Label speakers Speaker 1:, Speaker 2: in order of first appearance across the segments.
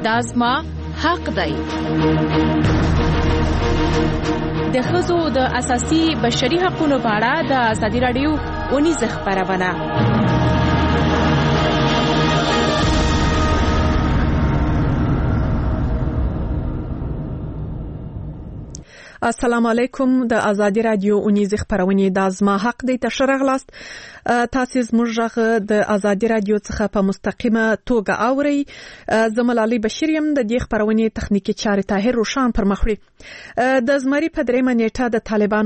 Speaker 1: دا زما حق دی. د ښځو د اساسي بشري حقوقو په اړه د ازادي راډیو اونیزه خبرونه.
Speaker 2: السلام علیکم. د ازادي راډیو اونیزه خبرونه د ازما حق دی تشرغلاست. تاسو زموږ د ازادي راډیو څخه په مستقیمه توګه اورئ. زمل علي بشیریم د دې خبرونه تخنیکی چارې طاهر روشان پر مخ وړي. د زمری په دریمه نیټه د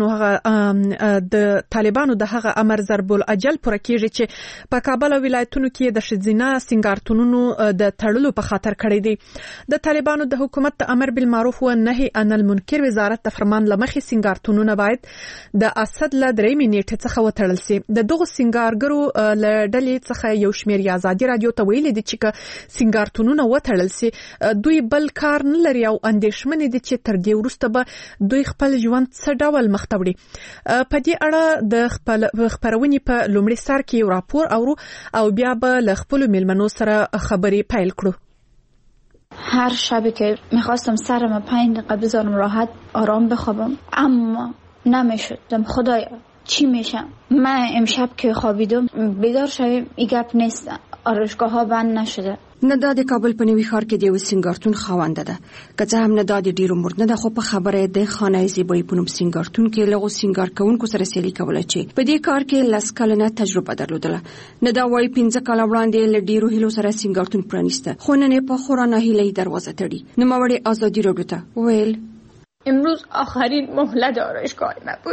Speaker 2: طالبانو د هغه امر ضرب الاجل پر کېږي چې په کابل ولایتونو کې د شذینه سنگارتونونو د تړلو په خاطر کړی دی. د طالبانو د حکومت د امر بالمعروف و نهي عن المنکر وزارت د فرمان لمخې سنگارتونونه باید د اسد له دریمه نیټه څخه وتړل شي. د دغه سنگارګرو له ډلې څخه یو شمېر ازادي راډیو ته ویلي دي چې سنگارتونونه وتړل شي دوی بل کار نه لري او اندېښمن دي چې تر دې وروسته به دوی خپل ژوند څه ډول مخ ته وړي. په دې اړه د خبرونې په لومړي سر کې یو راپور او بیا به له خپل میلمنو سره خبرې پیل کړو.
Speaker 3: هر شبی که میخواستم سرم 5 دقیقه بذارم راحت آرام بخوابم اما نمیشدم. خدایا چی میشم؟ من امشب که خوابیدم بیدار شویم ای گپ نیست، آرایشگاه ها بند نشده.
Speaker 4: نه دا د کابل په نوي ښار کې د یو سنگارتون خاونده ده که څه هم نه دا د ډیرو مرد نه ده خو په خبره د خانه زیبایی په نوم سنگارتون کې لغو سنگار کوونکو سره سیالي کوله چې په دې کار کې 10 کلنه تجربه درلودله. نه دا وايي 15 کال وړاندې له ډیرو هیلو سره سنگارتون پرانیسته خو نن په خورانه هیلې دروازه تړي. نو ماوړي ازادي راډیو ته ویل
Speaker 3: امروز آخرین مهلت آرایشگاه من بود.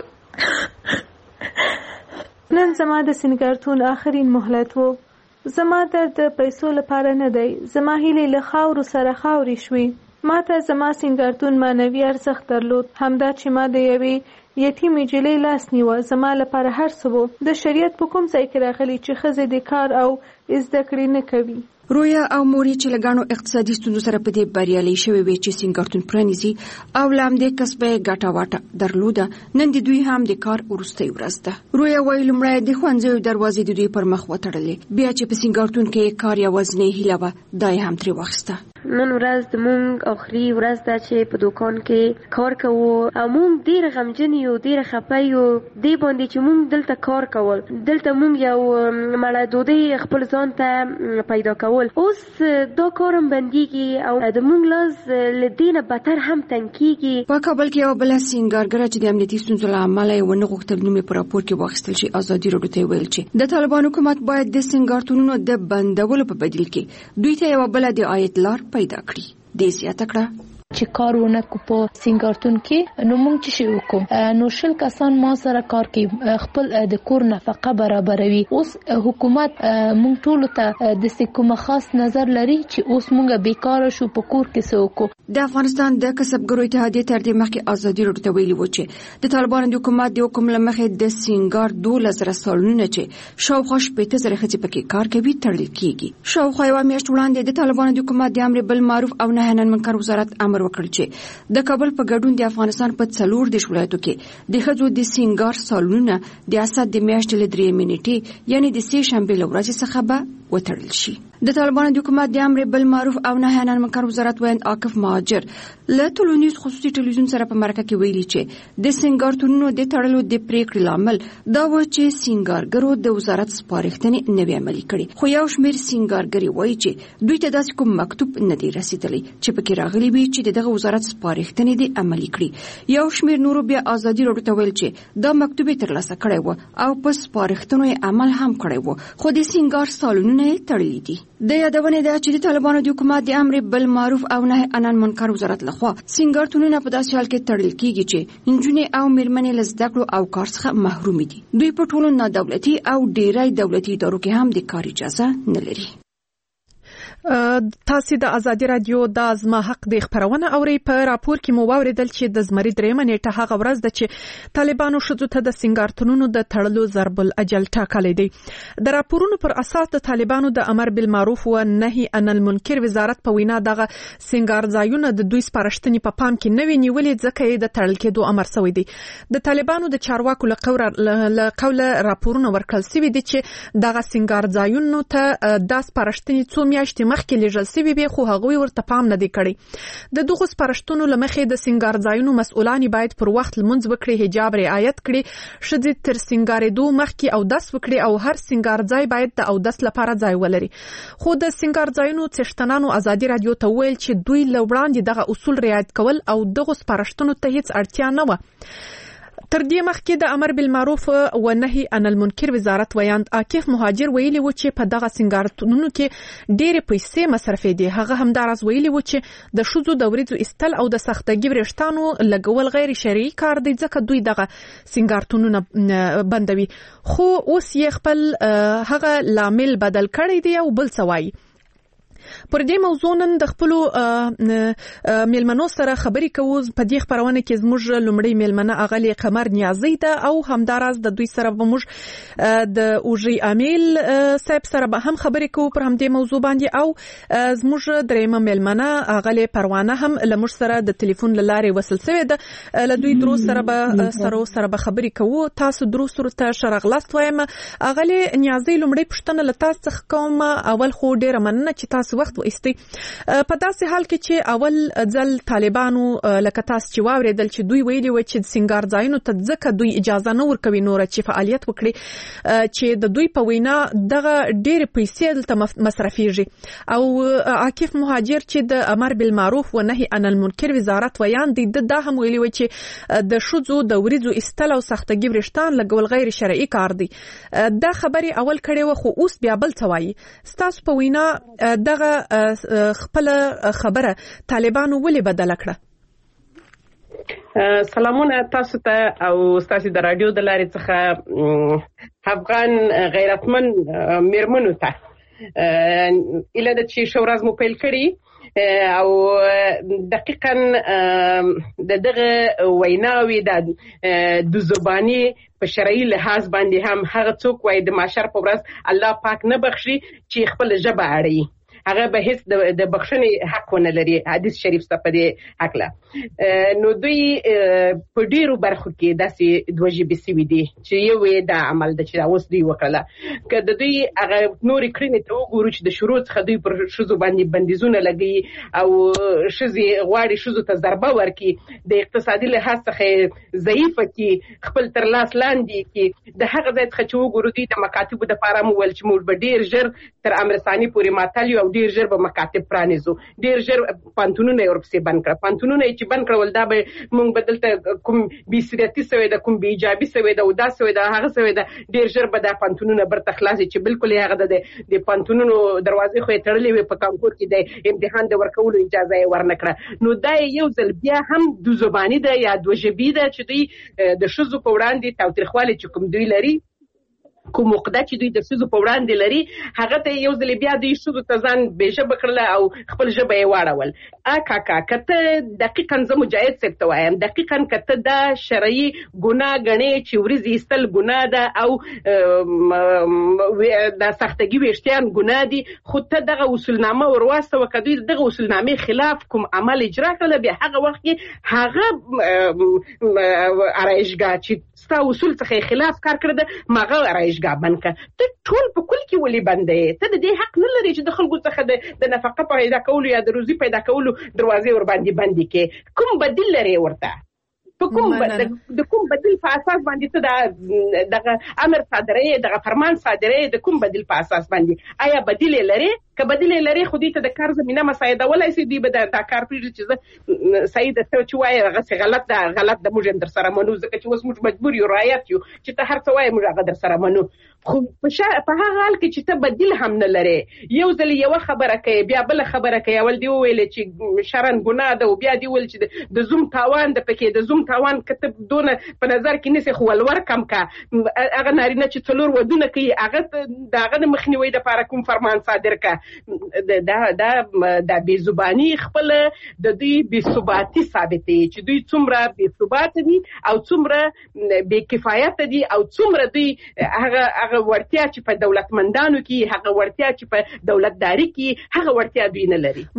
Speaker 5: نن زما د سنگارتون آخرین مهلت وو. زما د پیسو لپاره نه دی، زما هیلې له خاورو سره خاوري شوي. ما ته زما سنگارتون معنوي ارزښت درلود، همدا چې ما د یوې یتیمې جلۍ لاس نیوه زما لپاره هر څه وو. د شریعت په کوم ځای کې راغلي چې ښځې د کار او زده کړې نه کوي؟
Speaker 4: رویا او موري چې لګانو اقتصادي ستونزو سره په دې بریالي شوی وي چې سنگارتون پرانیزي او لام دې کسبه ګټه واټه درلوده. نن د دوی هم د کار ورستۍ ورځ ده. رویا وایي لومړی د ښوونځیو دروازې د دوی پر مخ وتړلې، بیا چې په سنگارتون کې کار یوازینۍ هیله وه دا یې هم ترې واخیسته.
Speaker 6: نن ورځ د مونږ اخري ورځ ده چې په دوکان کې کار کوو او مونږ ډیر غمجن یو، ډیر خپه یو دی باندې چې مونږ دلته کار کول. دلته مونږ یو مړه ډوډۍ خپل ځان ته پیدا کول. اوس دا کارم بنديږي او د مونږ لاس لدینه بدتر هم تنکیږي.
Speaker 4: په کابل کې یو بل سنگارګر چې د امنیتي ستونزو له امله ونه غوښتل نوم په راپور کې واخیستل شي ازادي راډیو ته ویل چې د طالبانو حکومت باید د سنگارتونونو د بندولو په بدیل کې دوی ته یو بل د عاید لار پیدا کړي. دې زیاته کړه
Speaker 7: چې کارونه کو په سنگارتون کې نو مونږ چې وکړو نو شل کسان ما سره کار کوي خپل د کور نفقه برابروي. اوس حکومت مونږ ټول ته د کوم خاص نظر لري چې اوس مونږ بیکار شو په کور کې سوکو.
Speaker 4: د افغانستان د کسبګرو اتحادیه تر دې مخکې ازادي راډیو ته ویلي و چې د طالبانو د حکومت د حکم لمخې د سنگار 12,000 سالونه چې شاوخوا 15,000 ښځې پکې کار کوي تړل کیږي. شاوخوا یو میاشت وړاندې د طالبانو د حکومت د امر بالمعروف او نهي عن المنکر وزارت امر وکړ چې د کابل په ګډون د افغانستان په 4 د ولایتو کې د ښځو د سنگار سالونه د اسد د میاشتې له 3 منټې یعنی د سه شنبه ورځې څخه به وتړل شي. د طالبانو د حکومت د امر بالمعروف او نهي عن المنکر وزارت ویاند عاکف مهاجر له ټولنیز خصوصي ټلویزیون سره په مرکه کې ویلي چې د سنگارتونونو د تړلو د پریکړې لامل دا و چې سنگارګرو د وزارت سپارښتنې نه وی عملي کړي. خو یو شمېر سنگارګري وایي چې دوی ته داسې کوم مکتوب نه دی رسیدلی چې پکې راغلي وي چې دغه وزارت سپارښتنې دي عملي کړي. یو شمېر نورو بیا ازادي راډیو ته ویل چې دا مکتوب ترلاسه کړی و او په سپارښتنو عمل هم کړی و خو د سنگار سالونونه تړلي دي. د یادونه ده چې د طالبانو د حکومت د امر بالمعروف او نهي عن المنکر وزارت لخوا سنگارتونونه په داسې حال کې تړل کیږي چې انجونې او میرمنې له زده کړو او کار څخه محروم دي. دوی په ټولو نادولتي او ډیری دولتي ادارو کې هم د کار اجازه نه لري.
Speaker 2: تاسو د ازادي راډیو د ازما حق د خبرونه اوري. په راپور کې مو واوریدل چې د زمری دریمه نیټه هغه ورځ ده چې طالبانو شذو ته د سنگارتونونو د تړلو ضرب الاجل ټاکلې دی. د راپورونو پر اساس د طالبانو د امر بالمعروف و نهي عن المنکر وزارت په وینا دغه سنگار ځایونه د دوی سپارښتنې په پام کې نه وی نیولې ځکه یې د تړل کېدو امر شوی دی. د طالبانو د چارواکو له قوله راپورونه ورکړل شوی دي چې دغه سنگار ځایونو ته د سپارښتنې څو میاشتې چې مخکې لیږل شوي وي خو هغوی ورته پام نه دی کړی. د دغو سپارښتنو له مخې د سینګار ځایونو مسؤلان باید پر وخت لمونځ وکړي، حجاب رعایت کړي، ښځې تر سینګارېدو مخکې اودس وکړي او هر سینګار ځای باید د اودس لپاره ځای ولري. خو د سینګار ځایونو څښتنانو ازادي رادیو ته ویل چې دوی له وړاندې دغه اصول رعایت کول او دغه سپارښتنو ته هیڅ اړتیا نه و. تر دې مخکې د امر بالمعروف و نهي عن المنکر وزارت ویاند عاکف مهاجر ویلي و چې په دغه سینګارتونونو کې ډېرې پیسې مصرفې دي. هغه همداراز ویلي و چې د ښځو د وریځو ایستل او د سختګي وریښتانو لګول غیر شرعي کار دی ځکه دوی دغه سینګارتونونه بندوي. خو اوس یې خپل هغه لامل بدل کړی دی او بل څه وایي. پر دې موضوع نن د خپل میلمنو سره خبرې کوو. په دې خبرونه کې زموږ لومړی میلمنه اغلی قمر نیازی ده او همداراز د دوی سره به موږ د اوجی امیل صاحب سره به هم خبرې کوو پر همدې موضوع باندې او زموږ درېمه میلمنه اغلی پروانه هم لموږ سره د ټلیفون لارې وصل شوې ده. له دوی درو سره به خبرې کوو. تاسو درو سره ته شرغلاست وایم. اغلی نیازی لومړی پوښتنه له تاسو څخه کوم. اول خو ډیره مننه چې تاسو وخت وایستئ. په داسې حال کې چې اول ځل طالبانو لکه تاسو چې واوریدل چې دوی ویلي و چې سینګار ځایونو ته ځکه دوی اجازه نه ورکوي نور چې فعالیت وکړي چې د دوی په وینا دغه ډېرې پیسې دلته مصرفیږي. او عاکف مهاجر چې د امر بالمعروف و نهي عن المنکر وزارت ویان دی دا هم ویلي و چې د ښځو د وریځو ایستل او سختګي وریښتان لګول غیر شرعي کار دی. دا خبرې اول کړې و خو اوس بیا بل څه وایي. ستاسو په وینا دغه خپل خبره طالبانو ولې بدل کړه؟
Speaker 8: سلامونه تاسو ته او تاسو د رادیو د لارې څخه افغان غیرتمن میرمنو ته اله د چې شورز مو پیل کړی او دقیقاً دغه ویناوی د زبانی په شرعي لحاظ باندې هم هغه څوک وای د معاشر په ورځ الله پاک نه بخشي چې خپل ژبه اړي هغه به هیڅ د بخښنې حق ونه لري. حدیث شریف څخه په دې حق له نو دوی په ډیرو برخو کې داسې دوه ژبې سوي دي چې یو د عمل د چې اوس دوی وکړه که د دوی هغه نورې کړنې ته وګورو چې د شروع څخه دوی پر ښځو باندې بندیزونه لګوي او ښځې غواړي ښځو ته ضربه ورکړي د اقتصادي لحاظ څخه ضعیفه کړي خپل تر لاس لاندې کړي. د هغه ځای څخه چې وګورو دوی د مکاتبو دپاره مو ویل چې موږ به ډېر ژر تر امرستاني پورې ماتل یو ډیر ژر به مکاتب پرانیزو ډیر ژر پانتونونه یې ورپسې بند کړه. پانتونونه یې چې بند کړل دا به موږ به دلته کوم بېسیرتي سوی ده کوم بې ایجابي سوی ده او دا سوی ده هغه سوی ده ډیر ژر به دا پانتونونه برته خلاص چې بالکل یې هغه د پانتونونو دروازې خو یې تړلې وې په کانکور کې د امتحان د ورکولو اجازه یې ورنه کړه. نو دا یو ځل بیا هم دو زباني ده یا دوه ژبې ده چې دوی د ښځو په وړاندې تاوتریخوالی چې کوم دوی لري کوم عقده چې دوی د ښځو په وړاندې لري هغه ته یو ځل بیا دوی ښځو ته ځان بې ژبه کړله او خپل ژبه یې واړول. کاکا که ته دقیقاً زه مجاهد صاحب ته وایم دقیقاً که ته دا شرعي ګناه ګڼې چې وریځې ایستل ګناه ده او د سختګي ویښتیان ګناه دي خو ته دغه اصولنامه ورواستوه که دوی دغه اصولنامې خلاف کوم عمل اجرا کړله بیا هغه وخت کې هغه ارایشګاه چې ستا اصول څخه خلاف کار کړی ده مغه ارایشګاه بند کړه. ته ټول په کل کې ولې بندې؟ ته د دې حق نه لري چې د خلکو څخه د نفقه پیدا کولو یا د روزي پیدا کولو دروازې ور باندې بندې کې. کوم بدیل لري ورته؟ په کوم د کوم بدیل په اساس باندې ته دغه امر صادرې دغه فرمان صادرې د کوم بدیل په اساس باندې آیا بدیل لري؟ که بدیل لري خو دې ته د کار زمينه مساعده ولای سي دی به دا کار پیږي چې سید ته چې وایي هغه غلط د موږ در سره منو ځکه چې اوس موږ مجبور یو رعایت یو چې ته هر څه وایي موږ هغه در سره منو. خو په هغه حال کې چې ته بدیل هم نه لري یو ځل یو خبره کوي بیا بل خبره کوي اول دی ویل چې شرن ګناه ده او بیا دی ویل چې د زوم تاوان د پکې د زوم تاوان کتب دونه په نظر کې نسی خو ولور کم کا هغه نارینه چې څلور ودونه کوي هغه داغه مخنیوي د لپاره کوم فرمان صادر کا دا بې زبانی خپل د دوی بې ثباتي ثابتې چې دوی څومره بې ثبات دي او څومره بې کفایت دي او څومره دوی هغه ورتیا چې په دولتمندانو کې هغه ورتیا چې په دولتداري کې هغه ورتیا دوی نه لري.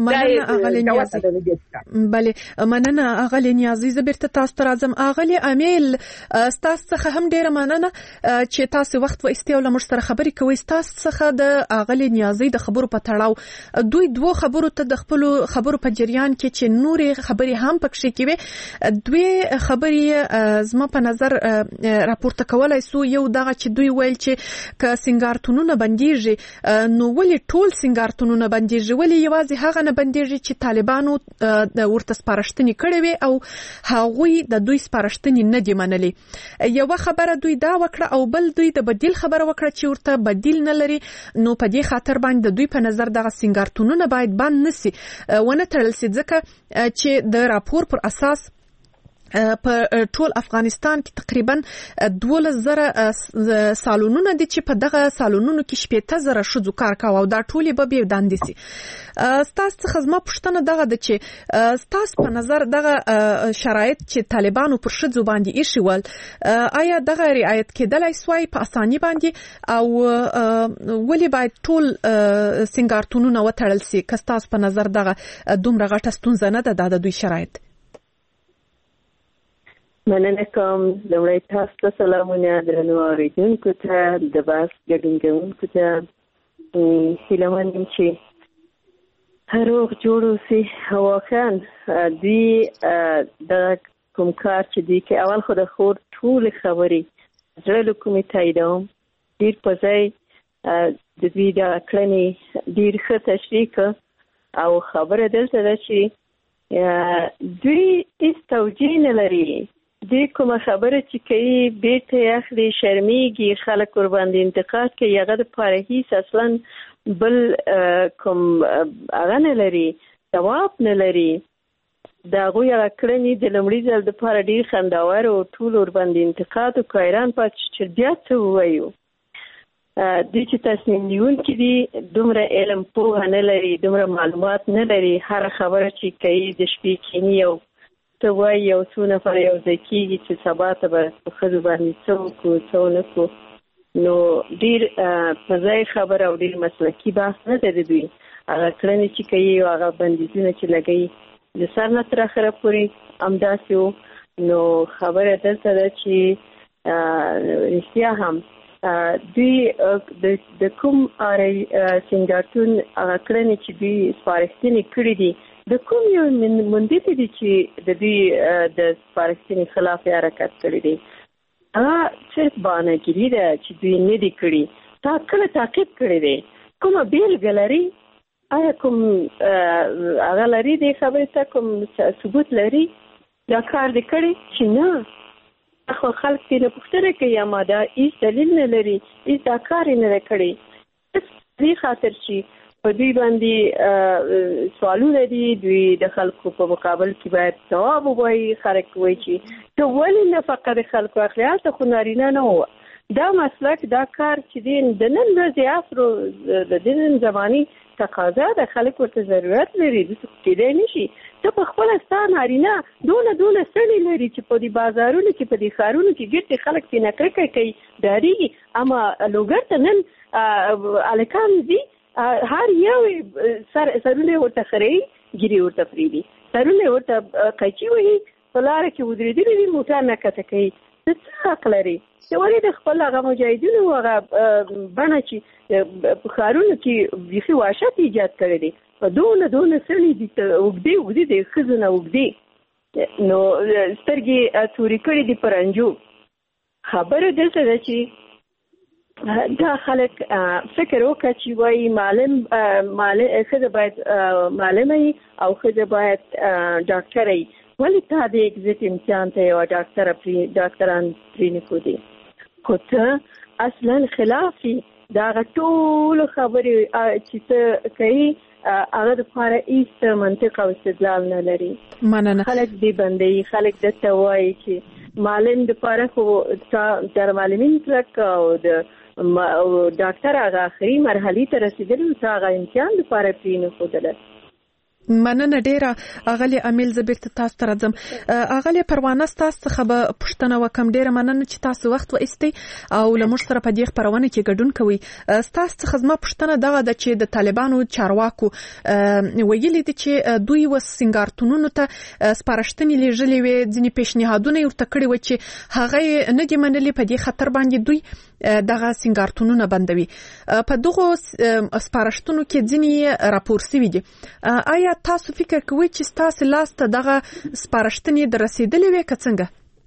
Speaker 2: بله مننه اغلی نیازی زه بیرته تاسو ته راځم. اغلی امیل ستاسو څخه هم ډیره مننه چې تاسو وخت و استیو لمر سره خبرې کوي. تاسو څخه د اغلی نیازی د خبرو په تړاو دوی دوه خبرو ته د خپل خبرو په جریان کې چې نورې خبرې هم پکې کېوي دوی خبرې زما په نظر راپورته کولای سو یو دغه چې دوی ویل چې ک سنگارتونونه بنديږي نو ولې ټول سنگارتونونه بنديږي ولې یوازې هغه نه بنديږي چې طالبانو د ورته سپارښتنې کړې وي او هغوی د دوی سپارښتنې نه دي منلې یو خبره دوی دا وکړه او بل دوی د بدیل خبره وکړه چې ورته بدیل نه لري نو په دې خاطر باندې دوی په نظر دغه سنگارتونونه باید بند نشي ونه تړل شي ځکه چې د راپور پر اساس په ټول افغانستان کې تقریبا 12,000 سالونونه دي چې په دغه سالونونو کې 70,000 شذو کار کوي او دا ټول به بندي سي ستاسو څخه زما پوښتنه دغه ده چې ستاسو په نظر دغه شرایط چې طالبانو پر شذو باندې ایښي ول آیا دغه رعایت کېدلای سوای په اساني باندې او ولې باید ټول سنگارتونونه وتړل سي که ستاسو په نظر دغه دومره غټه ستونزه نه ده د دوی شرایط
Speaker 9: مننه کوم لومړی تاسو ته سلامونه درنو اوریدونکو ته د باس ګډون کوونکو ته هیله منم چې روغ جوړ اوسئ واقعا دوی د کوم کار چې دوی کې اول خو د خور ټول خبرې زړه له کومې تاییدوم ډېر په ځای د دوی د کړنې ډېر ښه تشریح او خبره دلته ده چې دوی هیڅ توجیه نه لري دوی کومه خبره چې کوي بیرته یې اخلي شرمیږي خلک ورباندې انتقاد کوي هغه دپاره هیڅ اصلا بل کوم هغه نه لري ځواب نه لري د هغوی هغه کړنې د لومړي ځل دپاره ډېر خنداور او ټول ورباندې انتقاد وکړو حیران پاتې شو چې بیا څه ووایو دوی چې تصمیم نیونکي دي دومره علم پوهه نه لري دومره معلومات نه لري هره خبره چې کوي د شپې کیني او ته وایي یو څو نفر یو ځای کېږي چې سبا ته به په ښځو باندې څه وکړو څه ونه کړو نو ډېر په ځای خبره او ډېر مسلکي بحث نه دی د دوی هغه کړنې چې کوي او هغه بندیزونه چې لګوي د سر نه تر اخره پورې همداسې وو نو خبره دلته ده چې رښتیا هم دوی د کوم سنگارتون هغه کړنې چې دوی سپارښتنې کړي دي د کوم یو مندیت دي چې د دوی د سپارښتنې خلاف حرکت کړی دی هغه صرف بانهګیري ده چې دوی نه دي کړي تا کله تعقیب کړی دی کومه بیلګه لري آیا کوم هغه لري د خبرې ته کوم ثبوت لري دا کار دی کړی چې نه خو خلک دې نه پوښتنه کوي اما دا هیڅ دلیل نه لري هیڅ دا کار یې نه دی کړی دې خاطر چې په دوی باندې سوالونه دي دوی د خلکو په مقابل کې باید ځواب ووایي خلک وایي چې ته ولې نفقه د خلکو اخلي هلته خو نارینه نه وه دا مسلک دا کار چې دی د نن ورځې عصر د نن زمانې تقاضا د خلک ورته ضرورت لري داسې کېدی نه شي ته په خپله ستا نارینه دونه سړي لري چې په دې بازارونو کې په دې ښارونو کې ګرد خلک پرې نکړه کوي ډارېږي اما لوګر ته نن هلکان ځي هر یو سرونه ورته خري ګیري ورته پریدي سرونه ورته قیچي وهي په لاره کې ودرېدلي دي موټر نه کته کوي څه حق لري چې ولې د خپل هغه مجاهدینو هغه بڼه چې په ښارونو کې بیخي وحشت ایجاد کړی دی په دونه سړي دي اوږدې د ښځو نه اوږدې نو سترګې تورې کړي دي په رنجو خبره دلته ده چې دا خلک فکر وکړه چې وایي ښځه باید معلمه وي او ښځه باید ډاکټره وي ولې تا د اګزیټ امتحان ته یوه ډاکټران پرې نه ښودي خو ته اصلا خلاف یي د هغه ټولو خبرې چې ته کوي هغه دپاره هېڅ منطق او استدلال نه لري خلک دې بندوي خلک درته وایي چې معلم دپاره خو تر معلمین کلک او د ډاکټر هغه آخري مرحلې ته رسېدلی ته هغه امتحان دپاره پرې نه ښودله
Speaker 2: مننه ډیره اغلی امیل زه بیرته تاسو ته راځم اغلی پروانه ستاسو څخه به پوښتنه وکم ډیره مننه چې تاسو وخت وایستئ او له موږ سره په دې خپرونه کې ګډون کوئ ستاسو څخه زما پوښتنه دغه ده چې د طالبانو چارواکو ویلي دي چې دوی وس سنگارتونونو ته سپارښتنې لیږلې وې ځینې پیشنهادونه یې ورته کړي وو چې هغه یې نه دي منلي په دې خطر باندې دوی دغه سنگارتونونه بندوي. په دغه سپارښتنو کې ځینې راپور شوي دي. آیا تاسو فکر کوئ چې تاسو لاس ته دغه سپارښتنې دررسیدلې وي که څنګه؟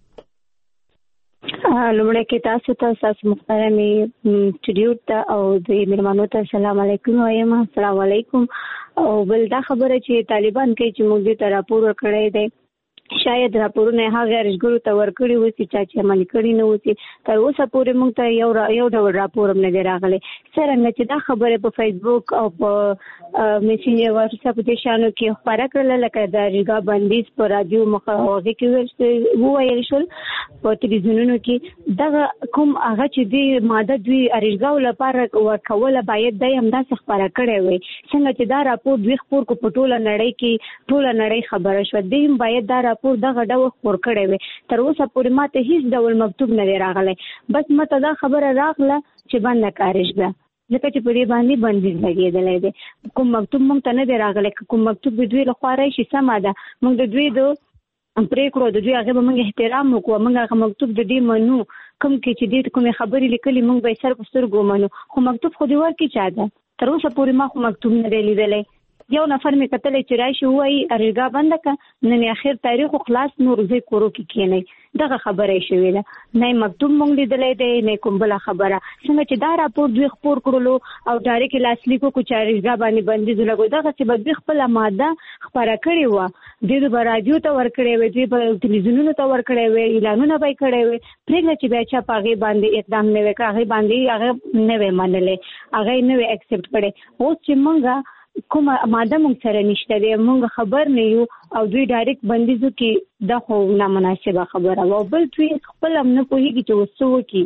Speaker 10: لومړی کې تاسو محترمې سټوډیو ته او د مېلمنو ته السلام علیکم وایم. السلام علیکم. او بل دا خبره چې طالبان کوي چې موږ دې ته راپور ورکړی دی، شاید راپورونه هغه ارزګرو ته ورکړي وسی چې عملي کړي نه وسی. تر اوسه پورې موږ ته یو ډول راپور هم نه دی راغلی. څرنګه چې دا خبره په فیسبوک او په میسنجر واتساپ د شانو کې خبره کړل، لکه د ریګا بندیز په رادیو مخاوغه کې ویل شول، په تلویزیونونو کې دغه کوم هغه چې دی ماده دوی ارزګاو لپاره ورکوله باید د همداسې خبره کړي وي. څنګه چې دا راپور دوی خبر کو په ټوله نړۍ کې ټوله نړۍ خبره شو، دی باید دا راپور دغه ډول خبر کړي وي. تر اوسه پورې ماته هیڅ ډول مکتوب نه راغلی، بس ماته دا خبره راغله چې باندې کارشګه ځکه چې په دې باندې بندیز لګېدلی دی. کوم مکتوب موږ ته نه دی راغلی. کوم مکتوب د دوی لخوا راشي سمه ده، موږ د دوی د پریکړو د دوی هغه به موږ احترام وکړو، موږ هغه مکتوب د دې منو کوم کې چې دې کومې خبرې لیکلي موږ به سر په سترګو منو. خو مکتوب خو دې ورکړي چا ده؟ تر اوسه پورې ما خو مکتوب نه دی لیدلی. یو نفر مې کتلی چې راشي وایي ارزګا بنده که نن اخر تاریخ خلاص نور ځای کورو کې کېنئ. دغه خبره یې شوې ده، نه مکتوب موږ لیدلی دی نه کوم بله خبره. څنګه چې دا راپور دوی خپور کړلو او ډایرکټ لاسلیک وکړو چې ارزګا باندې بندیز ولګوي، دغسې به دوی خپله ماده خپره کړې وه، دوی به رادیو ته ورکړی وی، دوی به تلویزیونونو ته ورکړی وی، اعلانونه به یې کړی وی. پرېږده چې بیا چا په هغې باندې اقدام نه وی کړی، هغې باندې هغه نه وی منلی، هغه یې نه وی اکسپټ کړی. اوس چې موږ کومه ماده موږ سره نشته دی، موږ خبر نه یو او دوی ډایرکټ بندیزو کې دا خو نامناسبه خبره وه. بل دوی خپل هم نه پوهېږي چې اوس څه وکړي.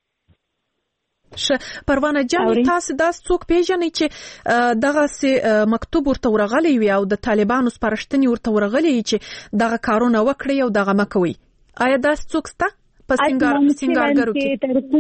Speaker 2: پروانه جان، تاسو دا څوک پیژنئ چې دغسې مکتوب ورته ورغلی وي او د طالبانو سپارښتنې ورته ورغلي چې دغه کارونه وکړئ او دغه مه کوئ؟ آیا داسې څوک شته په سینګارګرو کې؟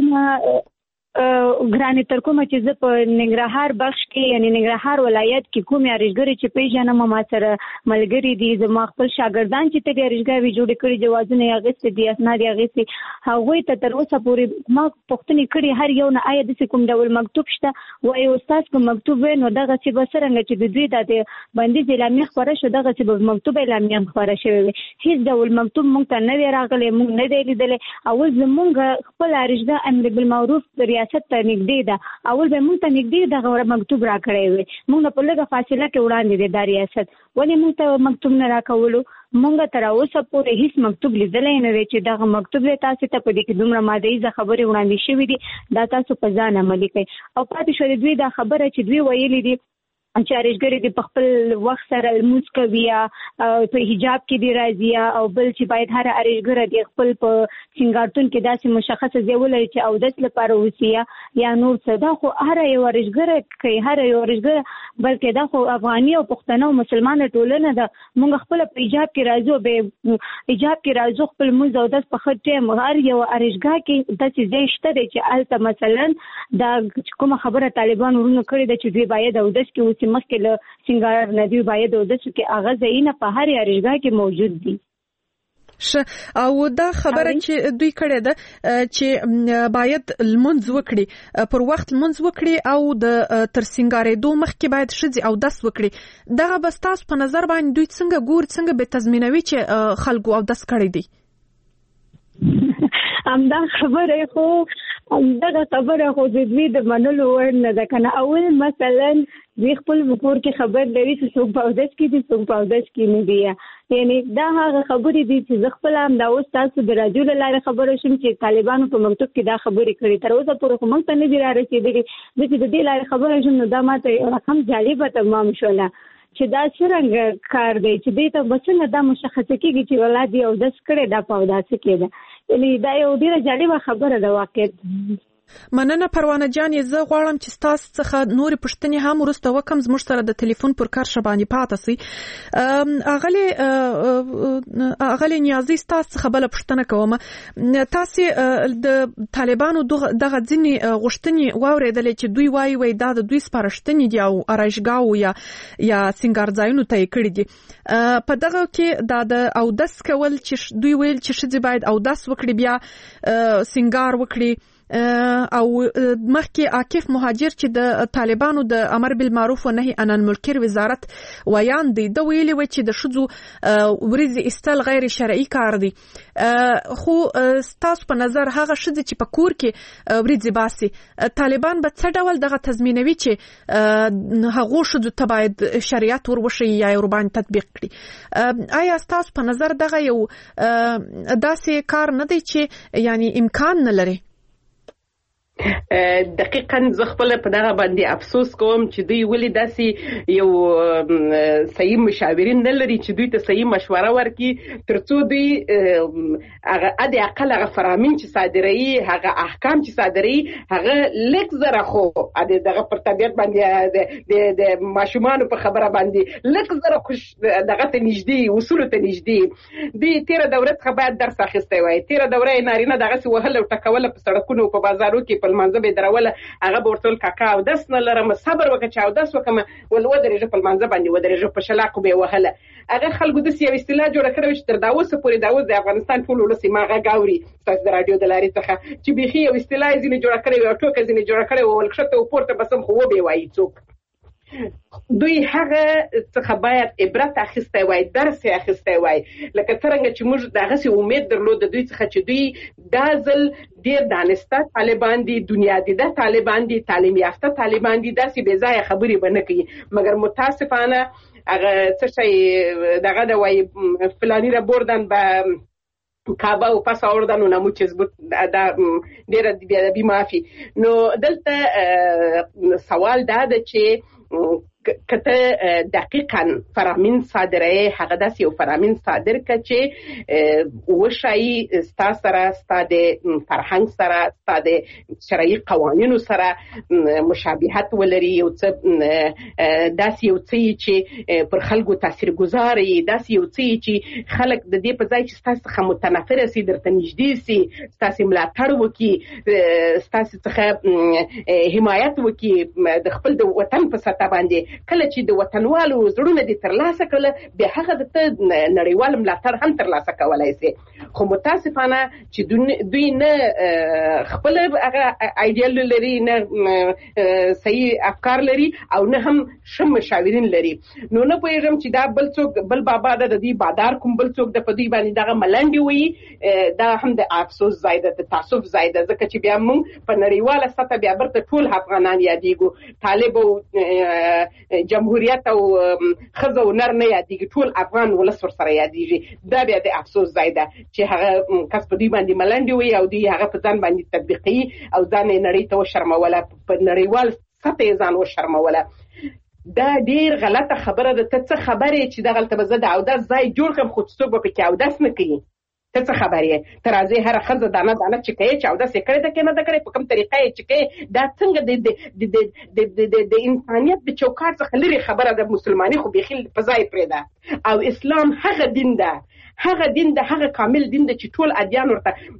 Speaker 10: ګرانې تر کومه چې زه په ننګرهار بخش کې یعنی ننګرهار ولایت کې کومې ارزګرې چې پیژنم ما سره ملګري دي، زما خپل شاګردان چې ته ارزګاوي جوړې کړي، جوازونه یې اخیستي دي، اسناد یې اخیستي، هغوی ته تر اوسه پورې ما پوښتنې کړي هر یو نه آیا داسې کوم ډول مکتوب شته؟ وایي استاد که مکتوب وی نو دغسې به څرنګه چې د دوی د بندیز اعلامیه خپره شو دغسې به مکتوب اعلامیه هم خپره شوې وي. هیڅ ډول مکتوب موږ ته نه دی راغلی، موږ نه دی لیدلی. اول زموږ خپل ارزګا امر بالمعروف ریاست ته نږدې ده، اول به موږ ته نږدې دغه مکتوب راکړی وي، موږ په لږه فاصله کې وړاندې دی دا ریاست، ولې موږ ته مکتوب نه راکولو؟ موږ تر اوسه پورې هیڅ مکتوب لیدلی نه دی چې دغه مکتوب دی تاسو ته په دې کې دومره مادهیزه خبرې وړاندې شوي دي، دا تاسو په ځان عملي کوئ. او پاتې شو د دوی دا خبره چې دوی ویلي دي چې ارزګرې دې په خپل وخت سره لمونځ کوي یا په حجاب کې دې راځي، او بل چې باید هر ارزګره دې خپل په سنگارتون کې داسې مشخصه ځای ولري چې اودس لپاره وسي یا نور څه. دا خو هر یو ارزګره کوي، هر یو ارزګره، بلکې دا خو افغاني او پښتنو او مسلمانه ټولنه ده. موږ خپل په حجاب کې راځو، به حجاب کې راځو، خپل لمونځ او اودس په ښه ټایم. هر یو ارزګا کې داسې ځای شته دی چې هلته مثلا دا کومه خبره طالبان ورونو کړې ده چې دوی باید اودس کې وسي، مخکې له سنگار ندی باید اودسو کې هغه ځایونه په هر ارزګا کې موجود دي.
Speaker 2: او دا خبره چې دوی کړې ده چې باید لمونځ وکړي، پر وخت لمونځ وکړي او د تر سنگارېدو مخکې باید ښځې اودس وکړي، دغه به ستاسو په نظر باندې دوی څنګه ګوري، څنګه به تضمینوي چې خلکو اودس کړی دی؟
Speaker 10: همدا خبره خو د دوی د منلو وړ نه ده که نه. اول مثلا دوی خپل کور کې خبر لري چې څوک په اودس کې دي، څوک په اودس کې نه دي. یعنی دا هغه خبرې دي چې زه خپله هم دا اوس تاسو د راډیو له لارې خبره شوم چې طالبانو په مکتوب کې دا خبرې کړي، تر اوسه پورې خو موږ ته نه دي رارسېدلي. زه چې د دې لارې خبره شوم نو دا ماته یو رقم جالبه تمام شوله چې دا څرنګه کار دی چې دوی ته به څنګه دا مشخصه کېږي چې ولاد یې اودس کړی دا په اوداسه کې ده. یعنی دا یو ډېره جالبه خبره ده واقع.
Speaker 2: مننه پروانه جان، زه غواړم چې تاسو څخه نورې پوښتنې هم وروسته وکم. زموږ سره د ټلیفون پر کارشه باندې پاتې سئ. اغلې نیازي تاسو څخه بله پوښتنه کوم. تاسو د طالبانو دغه ځینې غوښتنې واورېدلې چې دوی وایي دا د دوی سپارښتنې دي او ارایشګاو یا سنگار ځایونو ته یې کړي دي. په دغه کې دا د اودس کول چې دوی ویل چې ښځې باید اودس وکړي بیا سنگار وکړي، او مخکې عاکف مهاجر چې د طالبانو د امر بالمعروف و نهي عن المنکر وزارت ویان دی د ویلي و چې د شذو ورزي استل غیر شرعي کار دی خو تاسو په نظر هغه شذ چې په کور کې ورزي باسي طالبان به څه ډول دغه تضمینوي چې هغه شذو ته باید شریعت وروشي یا وربان تطبیق کړي آیا تاسو په نظر دغه یو داسې کار نه دی چې یعنی امکان نه لري
Speaker 8: دقیقاً زه خپل په دغه باندې افسوس کوم چې دوی ولې داسې یو صحیح مشاورین نه لري چې دوی ته صحیح مشوره ورکړي ترڅو دوی هغه د اقل هغه فرامین چې صادروي هغه احکام چې صادروي هغه لیک زره خو دغه پر طبیعت باندې د ماشومانو په خبره باندې لیک زره خوش دغه ته نږدې اصول ته نږدې دوی تیره دوره څخه باید درس اخیستی وای تیره دوره نارینه دغه وهل او ټکول په سړکونو په بازارو کې المنځ به دروله هغه ورتل کاکا او داس نه لرم صبر وکړه چې او داس وکم ول ودرېږه په المنځ باندې ودرېږه په شلاقو به وهله هغه خلکو د سیاوي اصطلاح جوړ کړو چې تر داوس پورې داوس د افغانستان ټول ولسی ماغه گاوري تاسو د رادیو د لارې څخه چې بيخي یو اصطلاح ځینې جوړ کړو او ټوکې ځینې جوړ کړو ولکشته او پورته بسم خو به وایي څوک دوی هغه څخه باید عبرت اخیستی وای درس اخیستی وای لکه څنګه چې موږ دغه سي امید درلود دوی څخه چې دوی دازل ډیر دانسته طالبان دي دنیا دي د طالبان دي تعلیم یافته طالبان دي داسې بې ځای خبرې بنه کوي مګر متاسفانه هغه څه شي دغه د وای فلانی را بردن به کعبه او پس آوردن و نمو چیز بود دیر بیادبی معافی نو دلته سوال داده چه کته دقیقاً فرامین صادره هغه داسې یو فرامین صادر کړه چې وشایي ستا سره ستا د فرهنګ سره ستا د شرعي قوانینو سره مشابهت ولري یو څه داسې یو څه چې پر خلکو تاثیرګذار وي داسې یو څه چې خلک د دې په ځای چې ستاسو څخه متنفره سي درته نږدې سي ستاسو ملاتړ وکړي ستاسو څخه حمایت وکړي د خپل د وطن په سطح باندې کله چې د وطنوالو زړونه دي ترلاسه کړل به هغه د نړیوال ملاتړ هم ترلاسه کولای شي خو متاسفانه چې دوی نه خپل هغه ایډیال لري نه صحیح افکار لري او نه هم شم مشاورین لري نو نه پوهیږم چې دا بل څوک بل بابا د دې بادار کوم بل څوک د پدوی باندې دغه ملنډي وي دا هم د افسوس زائده د تعصب زائده ځکه چې بیا موږ په نړیواله سطح بیا برته ټول افغانان یادېږو طالب او جمهوریت او خزه او نر نه یادېږي ټول افغان ولس ورسره یادېږي دا بیا د افسوس ځای ده چې هغه کس په دوی باندې ملنډي وي او دوی هغه په ځان باندې تطبیقي او ځان یې نړۍ ته وشرموله په نړیوال سطح یې ځان وشرموله دا ډیر غلطه خبره ده ته څه خبرې چې دغلته به زه د اودس ځای جوړ کړم خو څوک به پکې اودس نه کوي ته څه خبرې ته راځې هره ښځه دانه دانه چې کوي چې اودس یې کړی ده که نه ده کړی په کوم طریقه یې چې کوي دا څنګه د انسانیت د چوکاټ څخه لرې خبره ده مسلماني خو بیخي په ځای پرېږده او اسلام هغه دین ده هغه دین د هغه کامل دین د چې ټول ادیان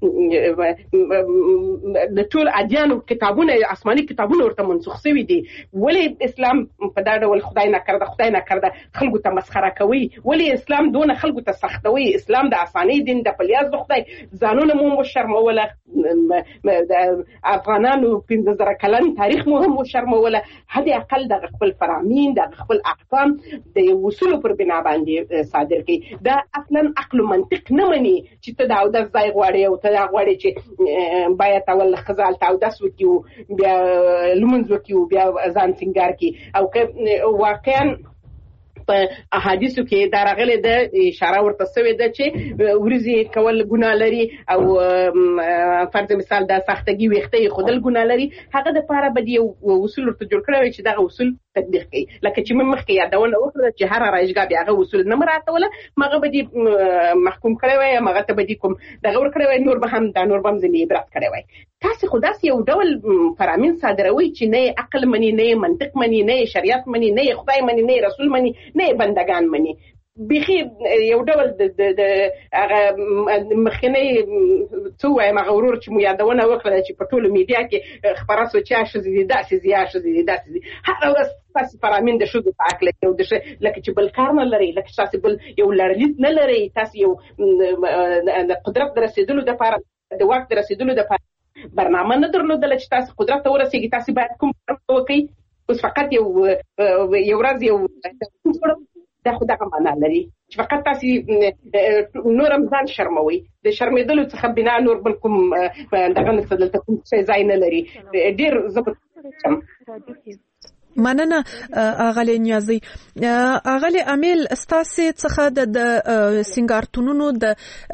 Speaker 8: ورته د ټول ادیانو کتابونه آسماني کتابونه ورته منسوخ شوي دي ولې اسلام په دا ډول خدای نه کړده خلکو ته مسخره کوي ولې اسلام دونه خلکو ته سختوي اسلام د آسماني دین د پلیاز د خدای ځانونه مو شرموله افغانانو 15000 کلن تاریخ مو هم شرموله حد اقل د خپل فرامین د خپل احکام د اصول پر بنا باندې صادر کړي دا اصلا عقل منطق نه مني چې ته دا اودس ځای غواړې او ته دا غواړې چې باید اول خزال ته اودس وکړو بیا لمونځ وکړو بیا ځان سینګار کړي او واقعا په احادیثو کې دا راغلي د اشاره ورته شوې ده چې ورزي کول ګناه لري او فرض مثال د سختګي وختې خودل ګناه لري هغه د پاره به یو اصول ورته جوړ کړی چې دغه اصول تطبیق کړي لکه چې مخکې یادونه وکړه چې هر رایجګا بیا هغه اصول نه مراتوله مغه به محکوم کړی وای مغه ته به کوم دغه ور کړی وای نور به هم دا نور به هم ځنې عبرت کړی وای تاسو خداس یو ډول فرامین صادروي چې نه عقل مني نه منطق مني نه شریعت مني نه خدای مني نه رسول مني نه بندگان مني بيخي یو ډول د هغه مخکنی څو وایم غرور چې مو یادونه وکړه چې په ټولو میډیا کې خبره سوچا شې داسې هر ورځ تاسو فرامین د شودو په اکل یو د لکه چې بل کار نه لري لکه تاسو بل یو لړلیت نه لري تاسو یو د قدرت رسیدلو د لپاره د وخت رسیدلو د لپاره برنامه نه درلودله چې تاسو قدرت ته ورسېږئ، تاسو باید کوم وکړئ. اوس فقط یو ورځ یو دا خو دغه معنا لري چې فقط تاسو نور هم ځان شرموي. د شرمېدلو څخه بنا نور بل کوم دغه نشته، دلته کوم څه ځای نه لري. ډېر زه
Speaker 2: مننه اغلی نیازی. اغلی امیل ستاسو څخه د سنگارتونونو د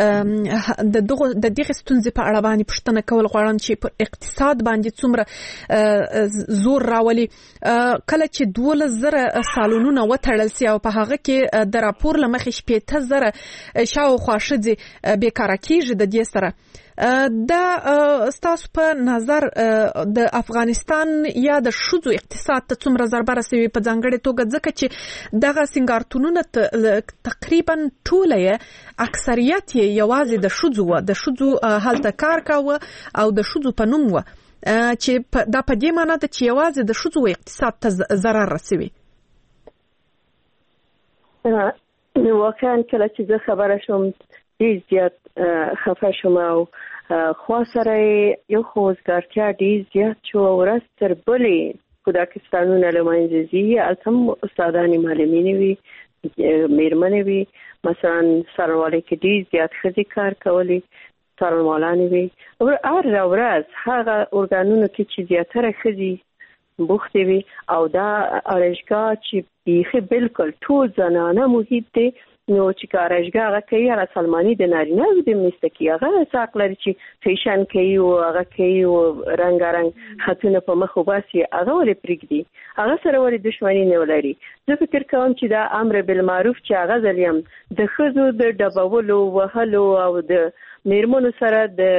Speaker 2: دغه ستونزې په اړه باندې پوښتنه کول غواړم چې په اقتصاد باندې څومره زور راولي. کله چې 12,000 سالونونه وتړل سي او په هغه کې د راپور لمخې 70,000 شاوخوا ښځې بیکاره کیږي، د دې سره دا ستاسو په نظر د افغانستان یا د ښځو اقتصاد ته څومره ضربه رسوي، په ځانګړې توګه ځکه چې دغه سنگارتونونه تقریبا ټول اکثریت یوازې د ښځو و، د ښځو هلته کار کاوه او د ښځو په نوم و، چې دا په دې معنی ده چې یوازې د ښځو اقتصاد ته ضرر رسوي.
Speaker 9: واقعا کله چې زه خبره شوم ډېر زیات خفه شوم او خوا سره یو خوځګارتیا ډېر زیات شو. ورځ تر بلې کودکستانونه له منځه ځي، هلته هم استادانې معلمینې وي، میرمنې وي. مثلا څارنوالۍ کې ډېر زیات ښځې کار کولی، څارنوالانې وي. هره ورځ هغه ارګانونو کې چې زیاتره ښځې بوختې وي او دا آرایشګاه چې بیخي بالکل ټول زنانه محیط دی، نو چې کارشګاه هغه کوي هغه سلماني د نارینه د مسته کې هغه ساق لري چې فیشن کوي او هغه کوي او رنګارنګ خطونه په مخ وباسي، هغه ولې پرېږدي؟ هغه سره ولې دښمني نه ولري؟ زه فکر کوم چې دا امر بالمعروف چې هغه ځلیم د ښځو د ډبولو وهلو او د میرمنو سره